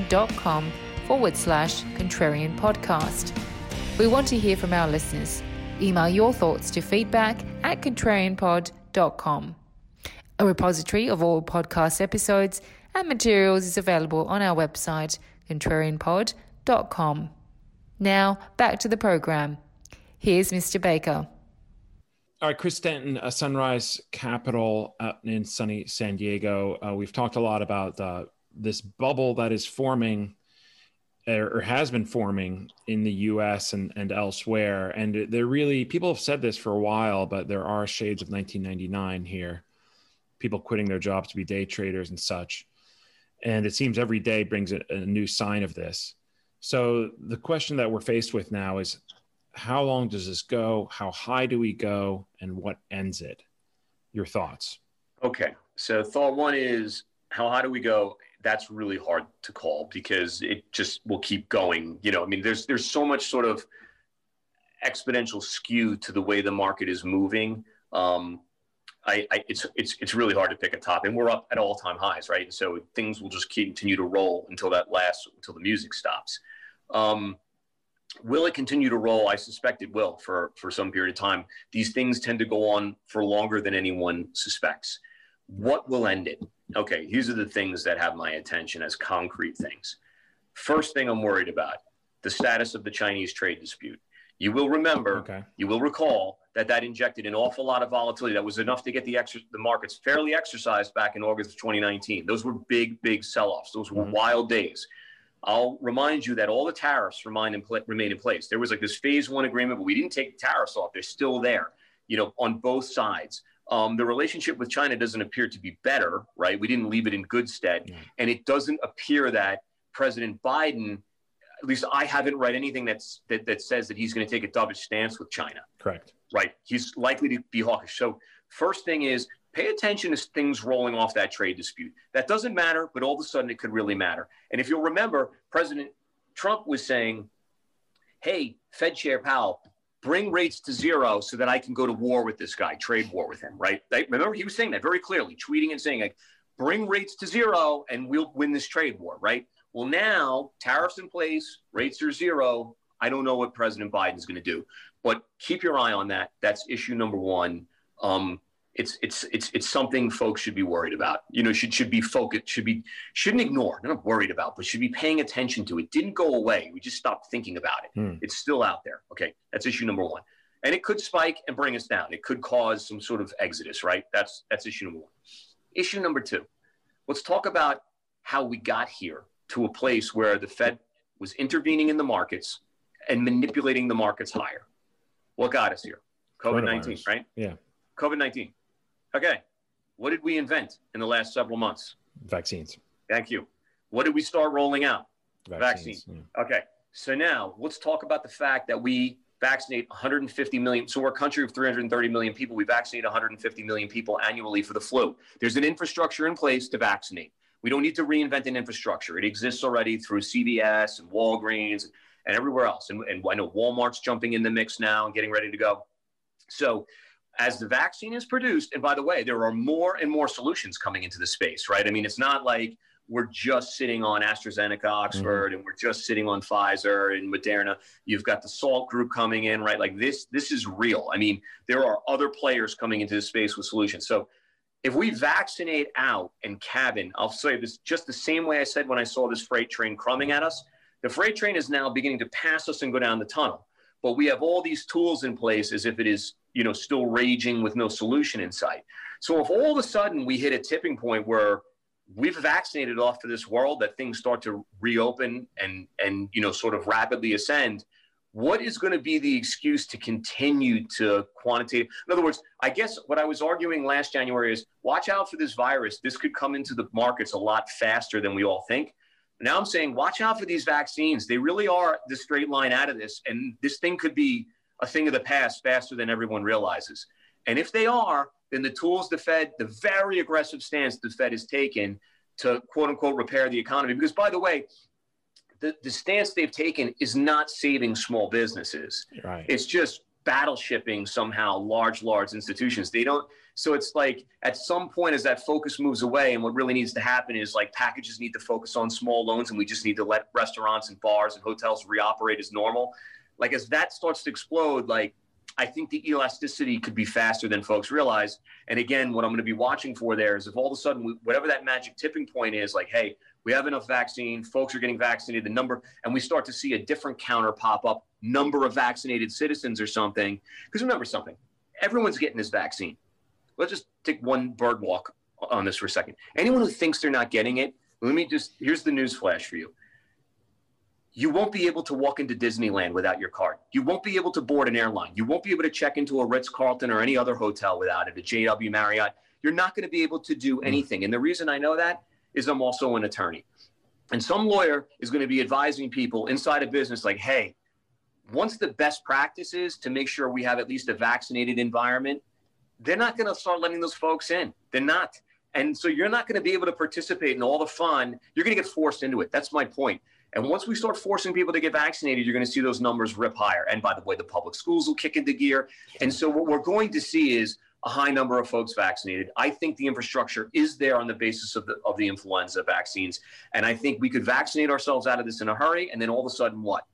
linkedin.com/Contrarian Podcast. We want to hear from our listeners. Email your thoughts to feedback@contrarianpod.com. A repository of all podcast episodes and materials is available on our website, contrarianpod.com. Now, back to the program. Here's Mr. Baker. All right, Chris Denton, Sunrise Capital out in sunny San Diego. We've talked a lot about this bubble that is forming or has been forming in the US and elsewhere. And they're really, people have said this for a while, but there are shades of 1999 here. People quitting their jobs to be day traders and such. And it seems every day brings a new sign of this. So the question that we're faced with now is, how long does this go? How high do we go? And what ends it? Your thoughts? Okay. So thought one is, how high do we go? That's really hard to call because it just will keep going. You know, I mean, there's so much sort of exponential skew to the way the market is moving. It's really hard to pick a top, and we're up at all-time highs, right? And so things will just continue to roll until the music stops. Will it continue to roll? I suspect it will for some period of time. These things tend to go on for longer than anyone suspects. What will end it? Okay, these are the things that have my attention as concrete things. First thing I'm worried about, the status of the Chinese trade dispute. You will remember, You will recall that injected an awful lot of volatility that was enough to get the markets fairly exercised back in August of 2019. Those were big, big sell-offs. Those were wild days. I'll remind you that all the tariffs remain in place. There was like this phase one agreement, but we didn't take the tariffs off. They're still there, you know, on both sides. The relationship with China doesn't appear to be better, right? We didn't leave it in good stead. Yeah. And it doesn't appear that President Biden, at least I haven't read anything that says that he's going to take a dovish stance with China. Correct. Right. He's likely to be hawkish. So first thing is, pay attention to things rolling off that trade dispute. That doesn't matter, but all of a sudden it could really matter. And if you'll remember, President Trump was saying, hey, Fed Chair Powell, bring rates to zero so that I can go to war with this guy, trade war with him, right? Remember, he was saying that very clearly, tweeting and saying, like, bring rates to zero and we'll win this trade war, right? Well, now tariffs in place, rates are zero. I don't know what President Biden's going to do, but keep your eye on that. That's issue number one. It's something folks should be worried about. You know, should be focused, shouldn't ignore, not worried about, but should be paying attention to. It didn't go away. We just stopped thinking about it. It's still out there. Okay, that's issue number one. And it could spike and bring us down. It could cause some sort of exodus, right? That's issue number one. Issue number two, let's talk about how we got here to a place where the Fed was intervening in the markets and manipulating the markets higher. What got us here? COVID-19, right? Yeah. COVID-19. Okay. What did we invent in the last several months? Vaccines. Thank you. What did we start rolling out? Vaccines. Yeah. Okay. So now let's talk about the fact that we vaccinate 150 million. So we're a country of 330 million people. We vaccinate 150 million people annually for the flu. There's an infrastructure in place to vaccinate. We don't need to reinvent an infrastructure. It exists already through CVS and Walgreens and everywhere else. And I know Walmart's jumping in the mix now and getting ready to go. So as the vaccine is produced, and by the way, there are more and more solutions coming into the space, right? I mean, it's not like we're just sitting on AstraZeneca, Oxford, and we're just sitting on Pfizer and Moderna. You've got the Salt Group coming in, right? Like this is real. I mean, there are other players coming into the space with solutions. So if we vaccinate out and cabin, I'll say this just the same way I said when I saw this freight train crumbing at us. The freight train is now beginning to pass us and go down the tunnel. But we have all these tools in place as if it is, you know, still raging with no solution in sight. So if all of a sudden we hit a tipping point where we've vaccinated off to this world, that things start to reopen and you know, sort of rapidly ascend, what is going to be the excuse to continue to quantitate? In other words, I guess what I was arguing last January is watch out for this virus. This could come into the markets a lot faster than we all think. Now I'm saying watch out for these vaccines. They really are the straight line out of this. And this thing could be a thing of the past faster than everyone realizes. And if they are, then the tools the Fed, the very aggressive stance the Fed has taken to quote unquote repair the economy, because by the way, the stance they've taken is not saving small businesses. Right. It's just battleshipping somehow large institutions. They don't. So it's like at some point as that focus moves away, and what really needs to happen is like packages need to focus on small loans, and we just need to let restaurants and bars and hotels reoperate as normal. Like as that starts to explode, like I think the elasticity could be faster than folks realize. And again, what I'm going to be watching for there is if all of a sudden, whatever that magic tipping point is, like, hey, we have enough vaccine, folks are getting vaccinated, the number, and we start to see a different counter pop up, number of vaccinated citizens or something. Because remember something, everyone's getting this vaccine. Let's just take one bird walk on this for a second. Anyone who thinks they're not getting it, here's the news flash for you. You won't be able to walk into Disneyland without your card. You won't be able to board an airline. You won't be able to check into a Ritz-Carlton or any other hotel without it, a JW Marriott. You're not going to be able to do anything. And the reason I know that is I'm also an attorney. And some lawyer is going to be advising people inside a business like, hey, once the best practice is to make sure we have at least a vaccinated environment, they're not going to start letting those folks in. They're not. And so you're not going to be able to participate in all the fun. You're going to get forced into it. That's my point. And once we start forcing people to get vaccinated, you're going to see those numbers rip higher. And by the way, the public schools will kick into gear. And so what we're going to see is a high number of folks vaccinated. I think the infrastructure is there on the basis of the influenza vaccines. And I think we could vaccinate ourselves out of this in a hurry. And then all of a sudden, what?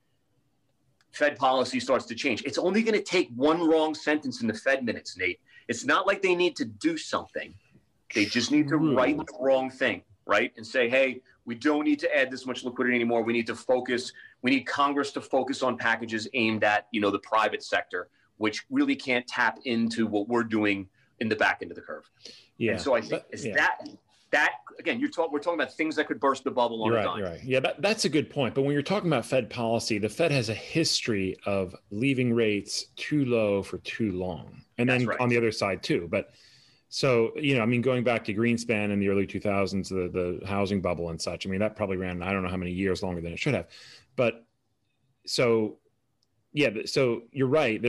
Fed policy starts to change. It's only going to take one wrong sentence in the Fed minutes, Nate. It's not like they need to do something. They just need to write the wrong thing, right? And say, hey, we don't need to add this much liquidity anymore. We need to focus. We need Congress to focus on packages aimed at, the private sector, which really can't tap into what we're doing in the back end of the curve. Yeah. And so I think that again, we're talking about things that could burst the bubble on a dime. You're right. Yeah, that's a good point. But when you're talking about Fed policy, the Fed has a history of leaving rates too low for too long. And then on the other side too. But so, going back to Greenspan in the early 2000s, the housing bubble and such, that probably ran, I don't know how many years longer than it should have. But so you're right.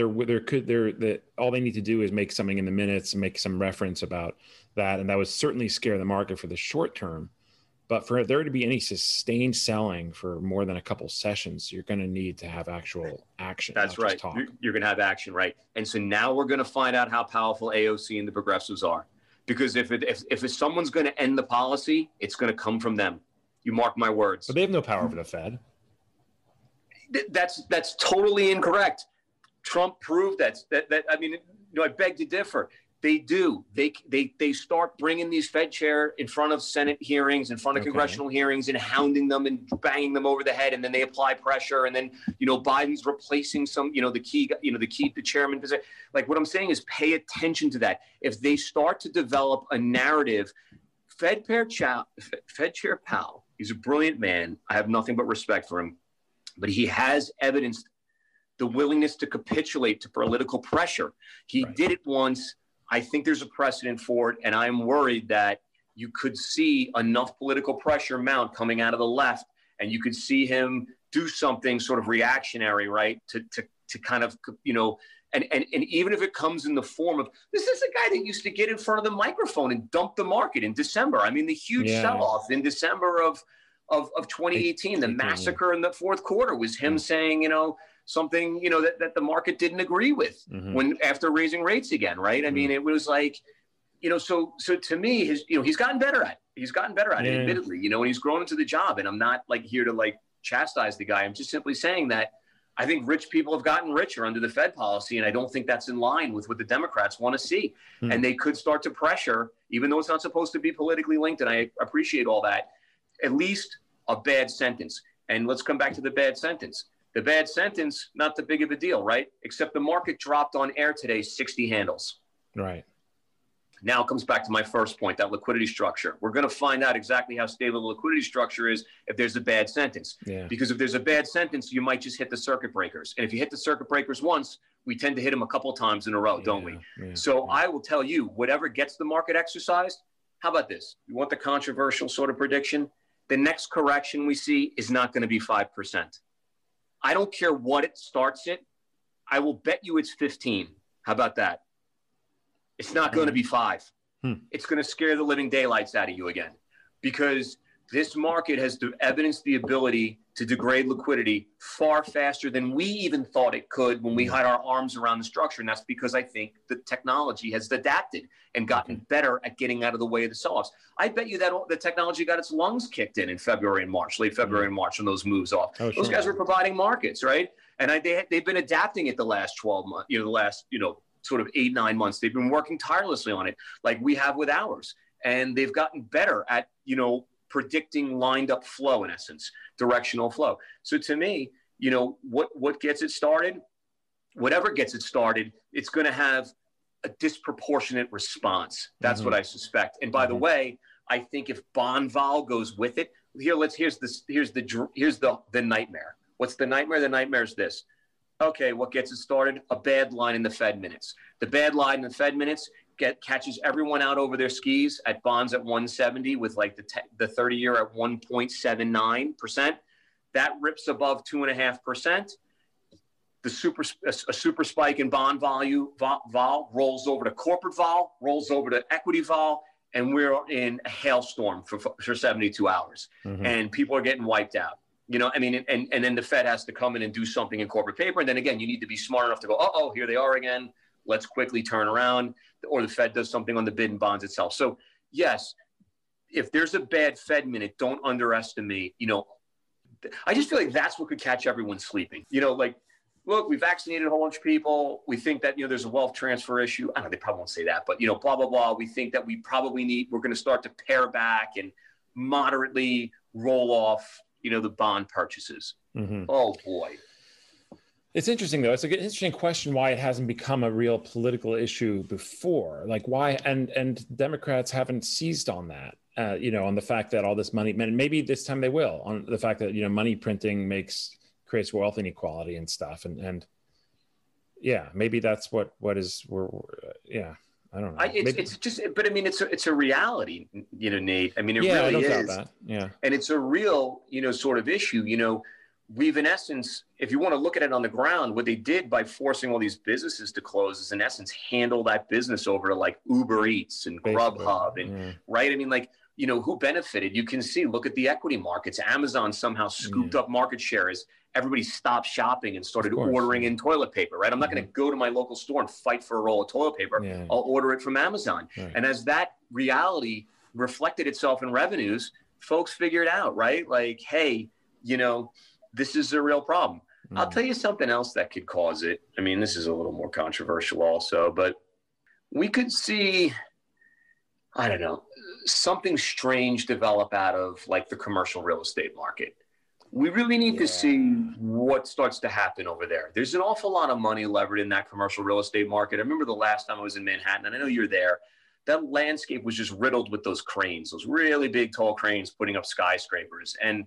All they need to do is make something in the minutes and make some reference about that. And that would certainly scare the market for the short term. But for there to be any sustained selling for more than a couple sessions, you're going to need to have actual action. That's right. You're going to have action, right? And so now we're going to find out how powerful AOC and the progressives are. Because if someone's going to end the policy, it's going to come from them. You mark my words. But they have no power over the Fed. That's totally incorrect. Trump proved that. I beg to differ. They do. They start bringing these Fed chair in front of Senate hearings, in front of congressional hearings, and hounding them and banging them over the head, and then they apply pressure, and then Biden's replacing the chairman position. Like what I'm saying is, pay attention to that. If they start to develop a narrative, Fed Chair Powell, he's a brilliant man. I have nothing but respect for him, but he has evidenced the willingness to capitulate to political pressure. He did it once. I think there's a precedent for it, and I'm worried that you could see enough political pressure mount coming out of the left, and you could see him do something sort of reactionary, right? To kind of, and even if it comes in the form of, this is a guy that used to get in front of the microphone and dump the market in December. The huge sell-off in December of 2018, the massacre in the fourth quarter was him saying, something, that the market didn't agree with after raising rates again, right? It was like, so to me, he's gotten better at it. He's gotten better at it, admittedly, and he's grown into the job. And I'm not here to chastise the guy. I'm just simply saying that I think rich people have gotten richer under the Fed policy, and I don't think that's in line with what the Democrats want to see. And they could start to pressure, even though it's not supposed to be politically linked, and I appreciate all that, at least a bad sentence. And let's come back to the bad sentence. The bad sentence, not that big of a deal, right? Except the market dropped on air today 60 handles. Right. Now it comes back to my first point, that liquidity structure. We're going to find out exactly how stable the liquidity structure is if there's a bad sentence. Yeah. Because if there's a bad sentence, you might just hit the circuit breakers. And if you hit the circuit breakers once, we tend to hit them a couple of times in a row, don't we? So I will tell you, whatever gets the market exercised, how about this? You want the controversial sort of prediction? The next correction we see is not going to be 5%. I don't care what it starts at. I will bet you it's 15. How about that? It's not going to be 5. It's going to scare the living daylights out of you again, because this market has evidenced the ability to degrade liquidity far faster than we even thought it could when we had our arms around the structure. And that's because I think the technology has adapted and gotten better at getting out of the way of the sell-offs. I bet you that the technology got its lungs kicked in February and March, late February and March, when those moves off. Those guys were providing markets, right? And they've been adapting it the last 12 months, the last, sort of 8-9 months. They've been working tirelessly on it, like we have with ours. And they've gotten better at, predicting lined up flow, in essence, directional flow. So to me, what gets it started, whatever gets it started, it's going to have a disproportionate response. That's what I suspect. And by the way, I think if bond vol goes with it, here's the nightmare. What's the nightmare? The nightmare is this. Okay, what gets it started? A bad line in the Fed minutes. The bad line in the Fed minutes catches everyone out over their skis at bonds at 170 with like the 30-year at 1.79%. That rips above 2.5%. A super spike in bond vol rolls over to corporate vol, rolls over to equity vol, and we're in a hailstorm for 72 hours. And people are getting wiped out. And then the Fed has to come in and do something in corporate paper. And then again, you need to be smart enough to go, here they are again. Let's quickly turn around. Or the Fed does something on the bid and bonds itself. So yes, if there's a bad Fed minute, don't underestimate, I just feel like that's what could catch everyone sleeping. Look, we vaccinated a whole bunch of people. We think that, there's a wealth transfer issue. I don't know, they probably won't say that, but, blah, blah, blah. We think that we're going to start to pare back and moderately roll off, the bond purchases. Oh boy. It's interesting though. It's an interesting question why it hasn't become a real political issue before. Like why, and Democrats haven't seized on that, on the fact that all this money, maybe this time they will, on the fact that, money printing creates wealth inequality and stuff. And yeah, maybe that's what I don't know. It's just, but I mean, it's a reality, Nate. I mean, it really is. That. Yeah. And it's a real, sort of issue. We've in essence, if you want to look at it on the ground, what they did by forcing all these businesses to close is in essence handle that business over to like Uber Eats and Grubhub and right. I mean, like, who benefited? You can see, look at the equity markets. Amazon somehow scooped up market share as everybody stopped shopping and started ordering in toilet paper, right? I'm not going to go to my local store and fight for a roll of toilet paper. I'll order it from Amazon. Right. And as that reality reflected itself in revenues, folks figured out, right? Like, hey, this is a real problem. I'll tell you something else that could cause it. I mean, this is a little more controversial also, but we could see, I don't know, something strange develop out of like the commercial real estate market. We really need to see what starts to happen over there. There's an awful lot of money levered in that commercial real estate market. I remember the last time I was in Manhattan, and I know you're there, that landscape was just riddled with those cranes, those really big, tall cranes putting up skyscrapers. And,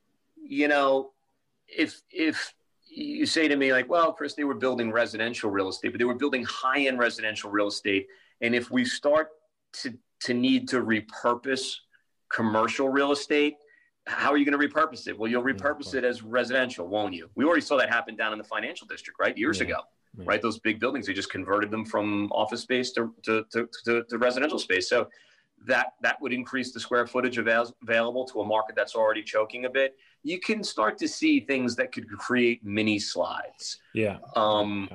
if you say to me like, well, Chris, they were building residential real estate, but they were building high-end residential real estate. And if we start to need to repurpose commercial real estate, how are you going to repurpose it? Well, you'll repurpose it as residential, won't you? We already saw that happen down in the financial district, right? Years ago, right? Those big buildings, they just converted them from office space to residential space. So that would increase the square footage available to a market that's already choking a bit. You can start to see things that could create mini slides. And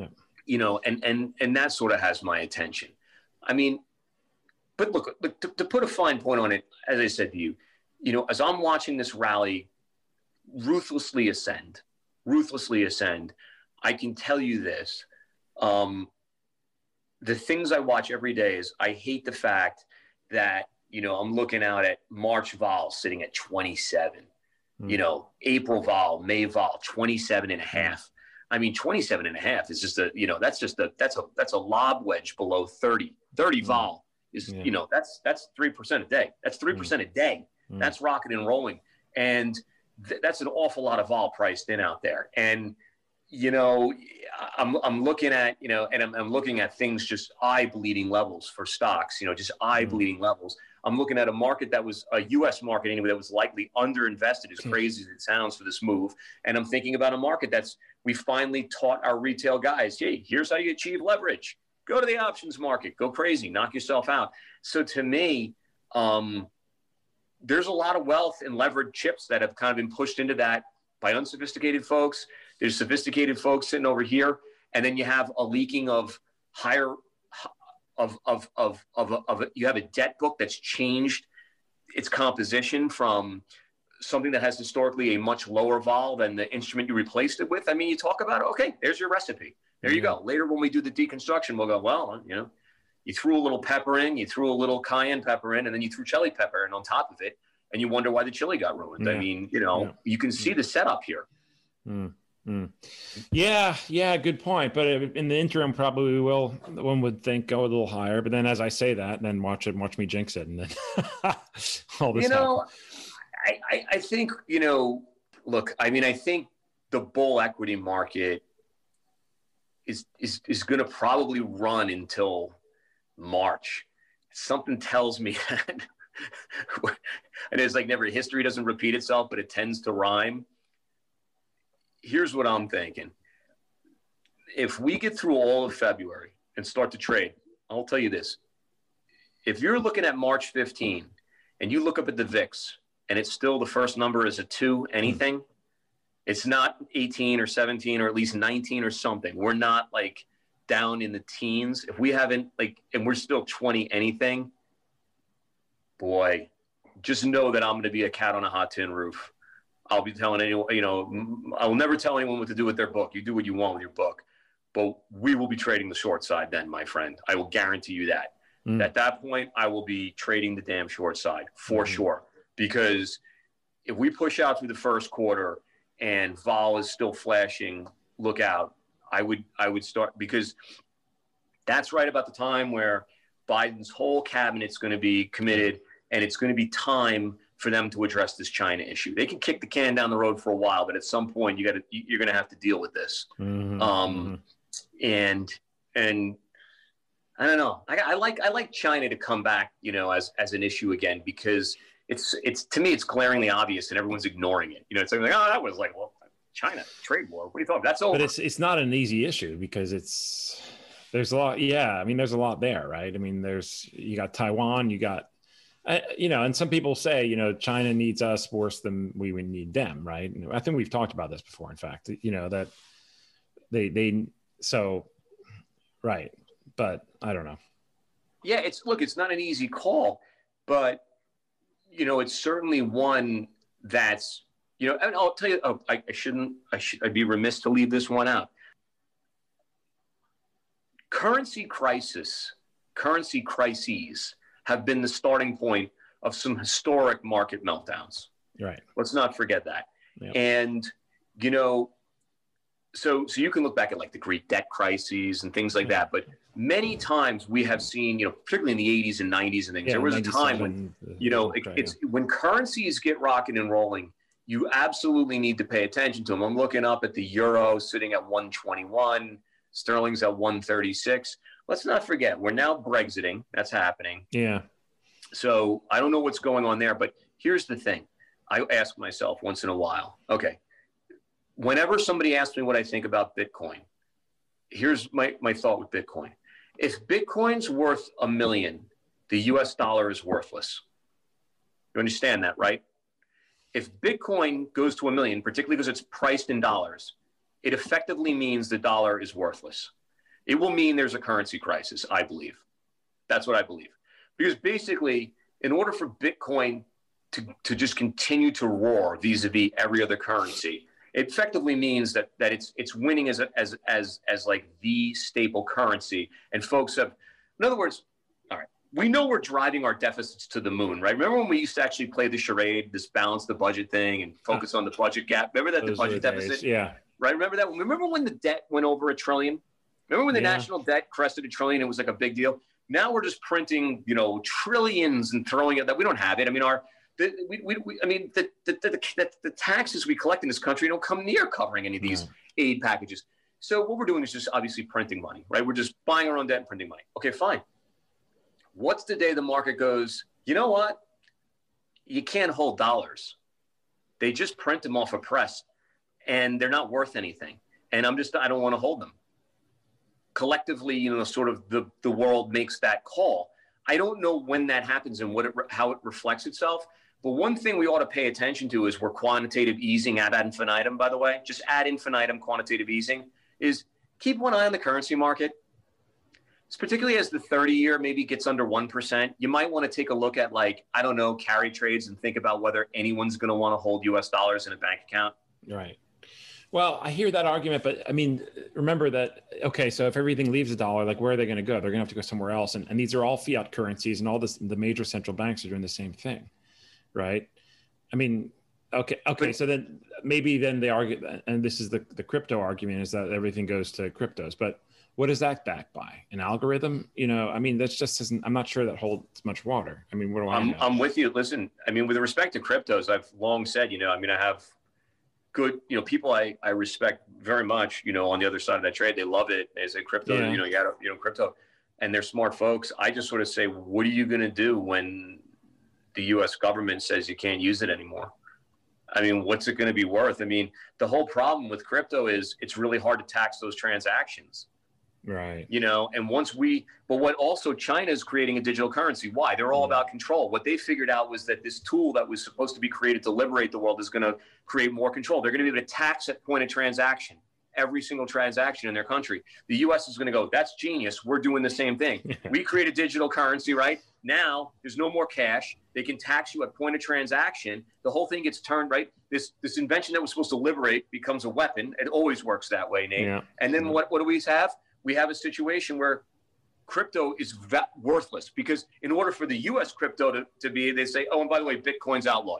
that sort of has my attention. I mean, but look, to put a fine point on it, as I said to you, as I'm watching this rally ruthlessly ascend, I can tell you this. The things I watch every day is I hate the fact that, I'm looking out at March vol sitting at 27, April vol, May vol, 27.5. I mean, 27.5 is just that's a lob wedge below 30 vol. is, that's 3% a day. That's 3% a day. That's rocking and rolling. And that's an awful lot of vol priced in out there. And, I'm looking at, and I'm looking at things, just eye bleeding levels for stocks, just eye bleeding levels. I'm looking at a market that was a U.S. market anyway, that was likely underinvested, as crazy as it sounds for this move. And I'm thinking about a market we finally taught our retail guys, hey, here's how you achieve leverage. Go to the options market, go crazy, knock yourself out. So to me, there's a lot of wealth in levered chips that have kind of been pushed into that by unsophisticated folks. There's sophisticated folks sitting over here. And then you have a leaking of higher you have a debt book that's changed its composition from something that has historically a much lower vol than the instrument you replaced it with. I mean, you talk about, okay, there's your recipe. There you go. Later, when we do the deconstruction, we'll go, well, you threw a little pepper in, you threw a little cayenne pepper in, and then you threw chili pepper in on top of it, and you wonder why the chili got ruined. Yeah. I mean, you can see the setup here. Yeah, good point. But in the interim, probably one would think go a little higher. But then as I say that, then watch me jinx it. And then all this I think, look, I mean, I think the bull equity market is going to probably run until March. Something tells me that, and it's like never, history doesn't repeat itself, but it tends to rhyme. Here's what I'm thinking. If we get through all of February and start to trade, I'll tell you this. If you're looking at March 15 and you look up at the VIX and it's still the first number is a 2 anything, it's not 18 or 17 or at least 19 or something. We're not like down in the teens. If we haven't and we're still 20 anything, boy, just know that I'm going to be a cat on a hot tin roof. I'll be telling anyone, I will never tell anyone what to do with their book. You do what you want with your book. But we will be trading the short side then, my friend. I will guarantee you that. At that point, I will be trading the damn short side for sure. Because if we push out through the first quarter and vol is still flashing, look out. I would start, because that's right about the time where Biden's whole cabinet's going to be committed, and it's going to be time for them to address this China issue. They can kick the can down the road for a while, but at some point you're going to have to deal with this. And I don't know. I like China to come back, as an issue again, because it's to me, it's glaringly obvious and everyone's ignoring it. It's like, oh, that was like, well, China trade war. What do you thought? That's over. But it's not an easy issue because there's a lot. Yeah. I mean, there's a lot there, right? I mean, you got Taiwan, you got, and some people say, China needs us worse than we would need them, right? I think we've talked about this before, in fact, that right. But I don't know. Yeah, it's not an easy call, but, it's certainly one that's, and I'll tell you, I'd be remiss to leave this one out. Currency crises have been the starting point of some historic market meltdowns. Right. Let's not forget that. Yep. And, so you can look back at like the Greek debt crises and things like that, but many times we have seen, particularly in the 80s and 90s and things, there was a time when, when currencies get rocking and rolling, you absolutely need to pay attention to them. I'm looking up at the euro sitting at 121, sterling's at 136. Let's not forget, we're now Brexiting. That's happening. Yeah. So I don't know what's going on there, but here's the thing. I ask myself once in a while, okay, whenever somebody asks me what I think about Bitcoin, here's my thought with Bitcoin. If Bitcoin's worth $1 million, the US dollar is worthless. You understand that, right? If Bitcoin goes to $1 million, particularly because it's priced in dollars, it effectively means the dollar is worthless. It will mean there's a currency crisis, I believe. That's what I believe. Because basically, in order for Bitcoin to just continue to roar vis-a-vis every other currency, it effectively means that it's winning as like the staple currency. And folks have, in other words, all right, we know we're driving our deficits to the moon, right? Remember when we used to actually play the charade, this balance the budget thing and focus on the budget gap? Remember that, the budget deficit? Yeah. Right? Remember that? Remember when the debt went over $1 trillion? Remember when the national debt crested $1 trillion? It was like a big deal. Now we're just printing, trillions and throwing it that we don't have it. I mean, the taxes we collect in this country don't come near covering any of these aid packages. So what we're doing is just obviously printing money, right? We're just buying our own debt and printing money. Okay, fine. What's the day the market goes, you know what? You can't hold dollars. They just print them off a press and they're not worth anything. And I don't want to hold them. Collectively, sort of the world makes that call. I don't know when that happens and how it reflects itself. But one thing we ought to pay attention to is we're quantitative easing ad infinitum, by the way, just ad infinitum quantitative easing, is keep one eye on the currency market. It's particularly as the 30-year maybe gets under 1%. You might want to take a look at carry trades and think about whether anyone's going to want to hold US dollars in a bank account. Right. Well, I hear that argument, but I mean, remember that, okay, so if everything leaves the dollar, where are they going to go? They're going to have to go somewhere else. And these are all fiat currencies, and the major central banks are doing the same thing, right? I mean, okay. So then maybe they argue, and this is the crypto argument, is that everything goes to cryptos. But what is that backed by? An algorithm? I mean, that's just I'm not sure that holds much water. I mean, what do I know? I'm with you. Listen, I mean, with respect to cryptos, I've long said, I have good, people I respect very much, on the other side of that trade. They love it. They say crypto, you got crypto, and they're smart folks. I just sort of say, what are you going to do when the U.S. government says you can't use it anymore? I mean, what's it going to be worth? I mean, the whole problem with crypto is it's really hard to tax those transactions. Right. And but what also China is creating a digital currency. Why? They're all about control. What they figured out was that this tool that was supposed to be created to liberate the world is going to create more control. They're going to be able to tax at point of transaction, every single transaction in their country. The U.S. is going to go, that's genius. We're doing the same thing. We create a digital currency, right? Now there's no more cash. They can tax you at point of transaction. The whole thing gets turned, right? This invention that was supposed to liberate becomes a weapon. It always works that way, Nate. Yeah. And then what do we have? We have a situation where crypto is worthless because in order for the U.S. crypto to be, they say, oh, and by the way, Bitcoin's outlawed.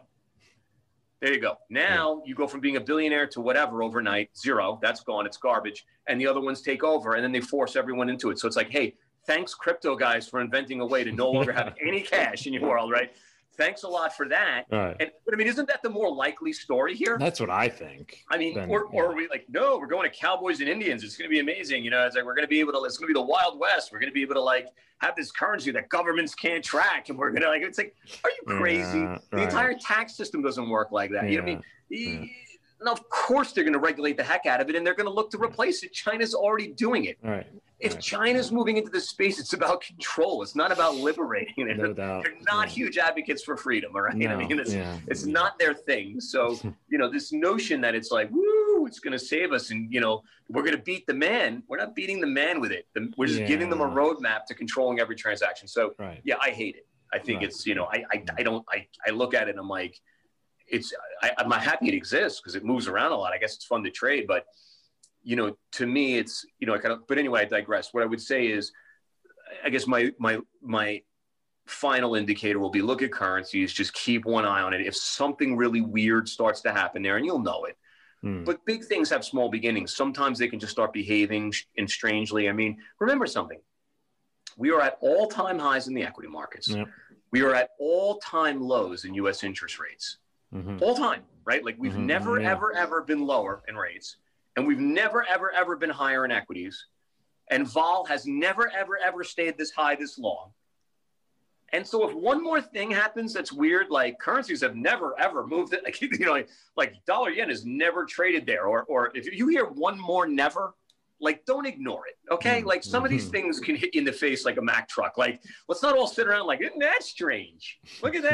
There you go. Now you go from being a billionaire to whatever overnight, zero. That's gone. It's garbage. And the other ones take over, and then they force everyone into it. So it's like, hey, thanks, crypto guys, for inventing a way to no longer have any cash in your world, right? Thanks a lot for that. Right. But I mean, isn't that the more likely story here? That's what I think. I mean, or are we like, no, we're going to cowboys and Indians. It's going to be amazing. It's like, we're going to be able to, it's going to be the Wild West. We're going to be able to have this currency that governments can't track. And we're going to it's like, are you crazy? Right. The entire tax system doesn't work like that. You know what I mean? Now, of course, they're going to regulate the heck out of it, and they're going to look to replace it. China's already doing it. Right. If China's moving into this space, it's about control. It's not about liberating it. No doubt. They're not huge advocates for freedom, all right? No. I mean, it's not their thing. So, this notion that it's like, woo, it's going to save us and, we're going to beat the man. We're not beating the man with it. We're just giving them a roadmap to controlling every transaction. So, I hate it. I think it's, I look at it and I'm like, I'm not happy it exists because it moves around a lot. I guess it's fun to trade, but to me, it's, but anyway, I digress. What I would say is, I guess my final indicator will be look at currencies, just keep one eye on it. If something really weird starts to happen there, and you'll know it, but big things have small beginnings. Sometimes they can just start behaving strangely. I mean, remember something. We are at all-time highs in the equity markets. Yep. We are at all-time lows in U.S. interest rates. All time, right? Like we've never, ever been lower in rates. And we've never, ever been higher in equities. And vol has never, ever stayed this high this long. And so if one more thing happens that's weird, like currencies have never, ever moved, like dollar yen has never traded there. Or if you hear one more never, don't ignore it, okay? Like some of these things can hit you in the face like a Mack truck. Like, let's not all sit around like, isn't that strange? Look at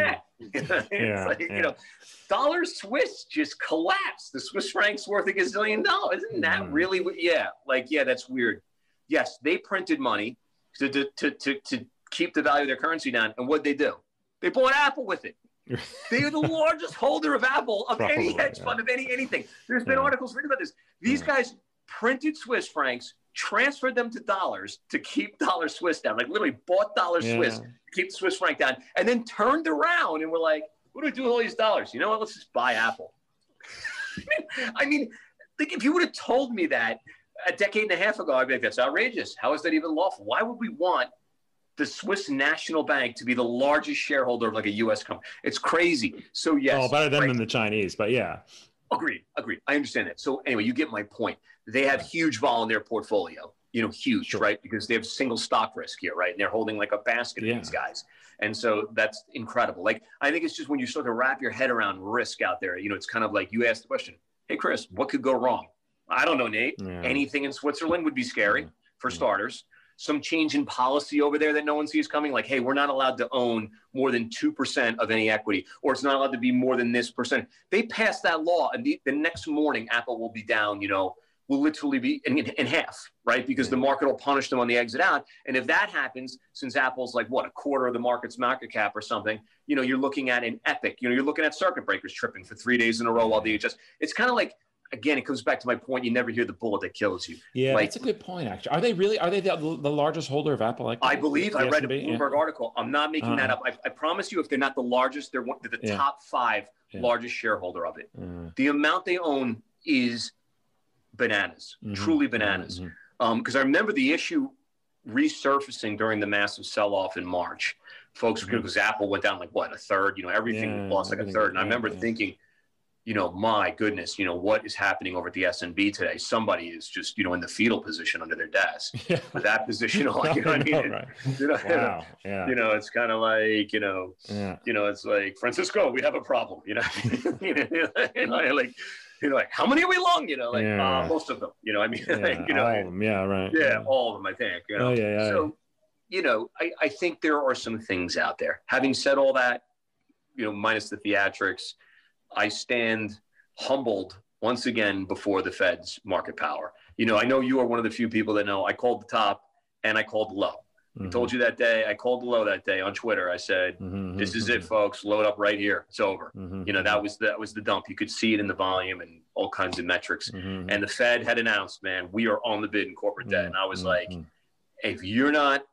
that. Dollar Swiss just collapsed. The Swiss franc's worth $1 gazillion. Isn't that really? That's weird. Yes, they printed money to keep the value of their currency down. And what'd they do? They bought Apple with it. They are the largest holder of Apple, of any hedge fund, of anything. There's been articles written about this. These guys printed Swiss francs, transferred them to dollars to keep dollar Swiss down. Like literally bought dollar Swiss to keep the Swiss franc down, and then turned around and were like, what do we do with all these dollars? You know what? Let's just buy Apple. I mean, if you would have told me that a decade and a half ago, I'd be like, that's outrageous. How is that even lawful? Why would we want the Swiss National Bank to be the largest shareholder of like a U.S. company. It's crazy. So yes. Oh, better than the Chinese, but yeah. Agreed. I understand that. So anyway, you get my point. They have huge vol in their portfolio, huge, sure. Right? Because they have single stock risk here, right? And they're holding like a basket of these guys. And so that's incredible. Like, I think it's just when you start to wrap your head around risk out there, it's kind of like you ask the question, hey, Chris, what could go wrong? I don't know, Nate. Yeah. Anything in Switzerland would be scary for starters. Some change in policy over there that no one sees coming, like, hey, we're not allowed to own more than 2% of any equity, or it's not allowed to be more than this percent. They passed that law, and the next morning, Apple will be down, will literally be in half, right? Because the market will punish them on the exit out. And if that happens, since Apple's like, a quarter of the market's market cap or something, you're looking at an epic, you're looking at circuit breakers tripping for 3 days in a row while the HS. It's kind of like, again, it comes back to my point. You never hear the bullet that kills you. Yeah, that's a good point, actually. Are they the largest holder of Apple? I believe. I read a Bloomberg article. I'm not making that up. I promise you, if they're not the largest, they're the top 5 largest shareholder of it. The amount they own is bananas, truly bananas. Because I remember the issue resurfacing during the massive sell-off in March. Folks, because Apple went down like, a third? Everything lost like a third. And I remember thinking, my goodness, what is happening over at the S&B today? Somebody is just, in the fetal position under their desk. With that position on, Right. Wow. Yeah. It's kind of like, it's like, Francisco, we have a problem, like, how many are we long? Most of them, all of them. Yeah, right. Yeah, all of them, I think. So, I think there are some things out there. Having said all that, minus the theatrics, I stand humbled once again before the Fed's market power. I know you are one of the few people that know I called the top and I called the low. I told you that day, I called the low that day on Twitter. I said, this is it, folks. Load up right here. It's over. That was the dump. You could see it in the volume and all kinds of metrics. And the Fed had announced, man, we are on the bid in corporate debt. And I was like, if you're not,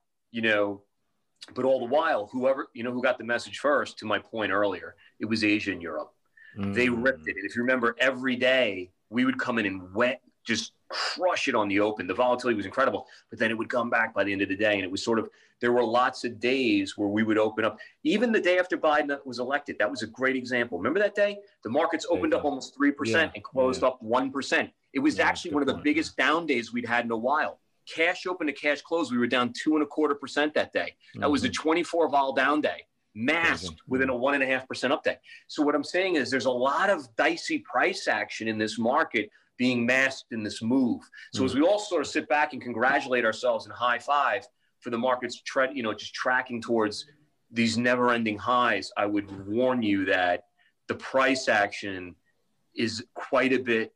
but all the while, whoever, who got the message first, to my point earlier, it was Asia and Europe. They ripped it. And if you remember, every day we would come in and just crush it on the open. The volatility was incredible, but then it would come back by the end of the day. And it was there were lots of days where we would open up. Even the day after Biden was elected, that was a great example. Remember that day? The markets opened up almost 3% and closed up 1%. It was actually one of the biggest down days we'd had in a while. Cash open to cash close, we were down 2.25% that day. That was a 24 vol down day, masked within a 1.5% up day. So what I'm saying is there's a lot of dicey price action in this market being masked in this move. So as we all sort of sit back and congratulate ourselves and high five for the markets, just tracking towards these never-ending highs, I would warn you that the price action is quite a bit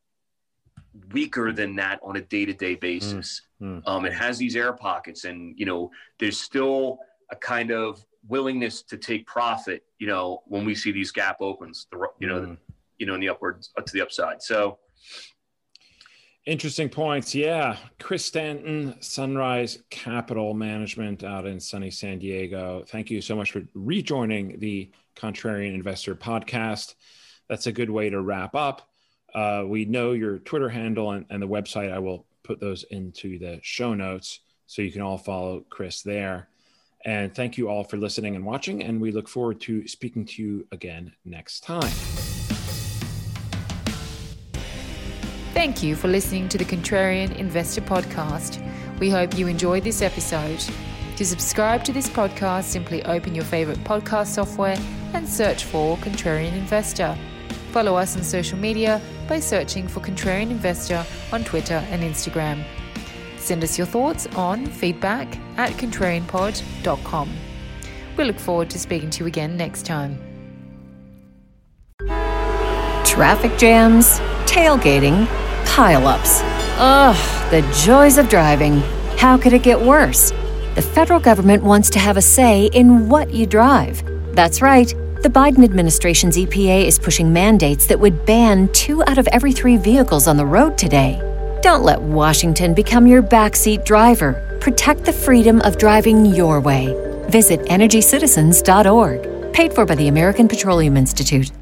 weaker than that on a day-to-day basis. It has these air pockets, and there's still a kind of willingness to take profit, when we see these gap opens, in the upwards to the upside. So interesting points. Yeah. Chris Stanton, Sunrise Capital Management out in sunny San Diego. Thank you so much for rejoining the Contrarian Investor podcast. That's a good way to wrap up. We know your Twitter handle and the website. I will put those into the show notes so you can all follow Chris there. And thank you all for listening and watching. And we look forward to speaking to you again next time. Thank you for listening to the Contrarian Investor Podcast. We hope you enjoyed this episode. To subscribe to this podcast, simply open your favorite podcast software and search for Contrarian Investor. Follow us on social media by searching for Contrarian Investor on Twitter and Instagram. Send us your thoughts on feedback@contrarianpod.com. We look forward to speaking to you again next time. Traffic jams, tailgating, pile-ups. Ugh, the joys of driving. How could it get worse? The federal government wants to have a say in what you drive. That's right. The Biden administration's EPA is pushing mandates that would ban 2 out of every 3 vehicles on the road today. Don't let Washington become your backseat driver. Protect the freedom of driving your way. Visit EnergyCitizens.org. Paid for by the American Petroleum Institute.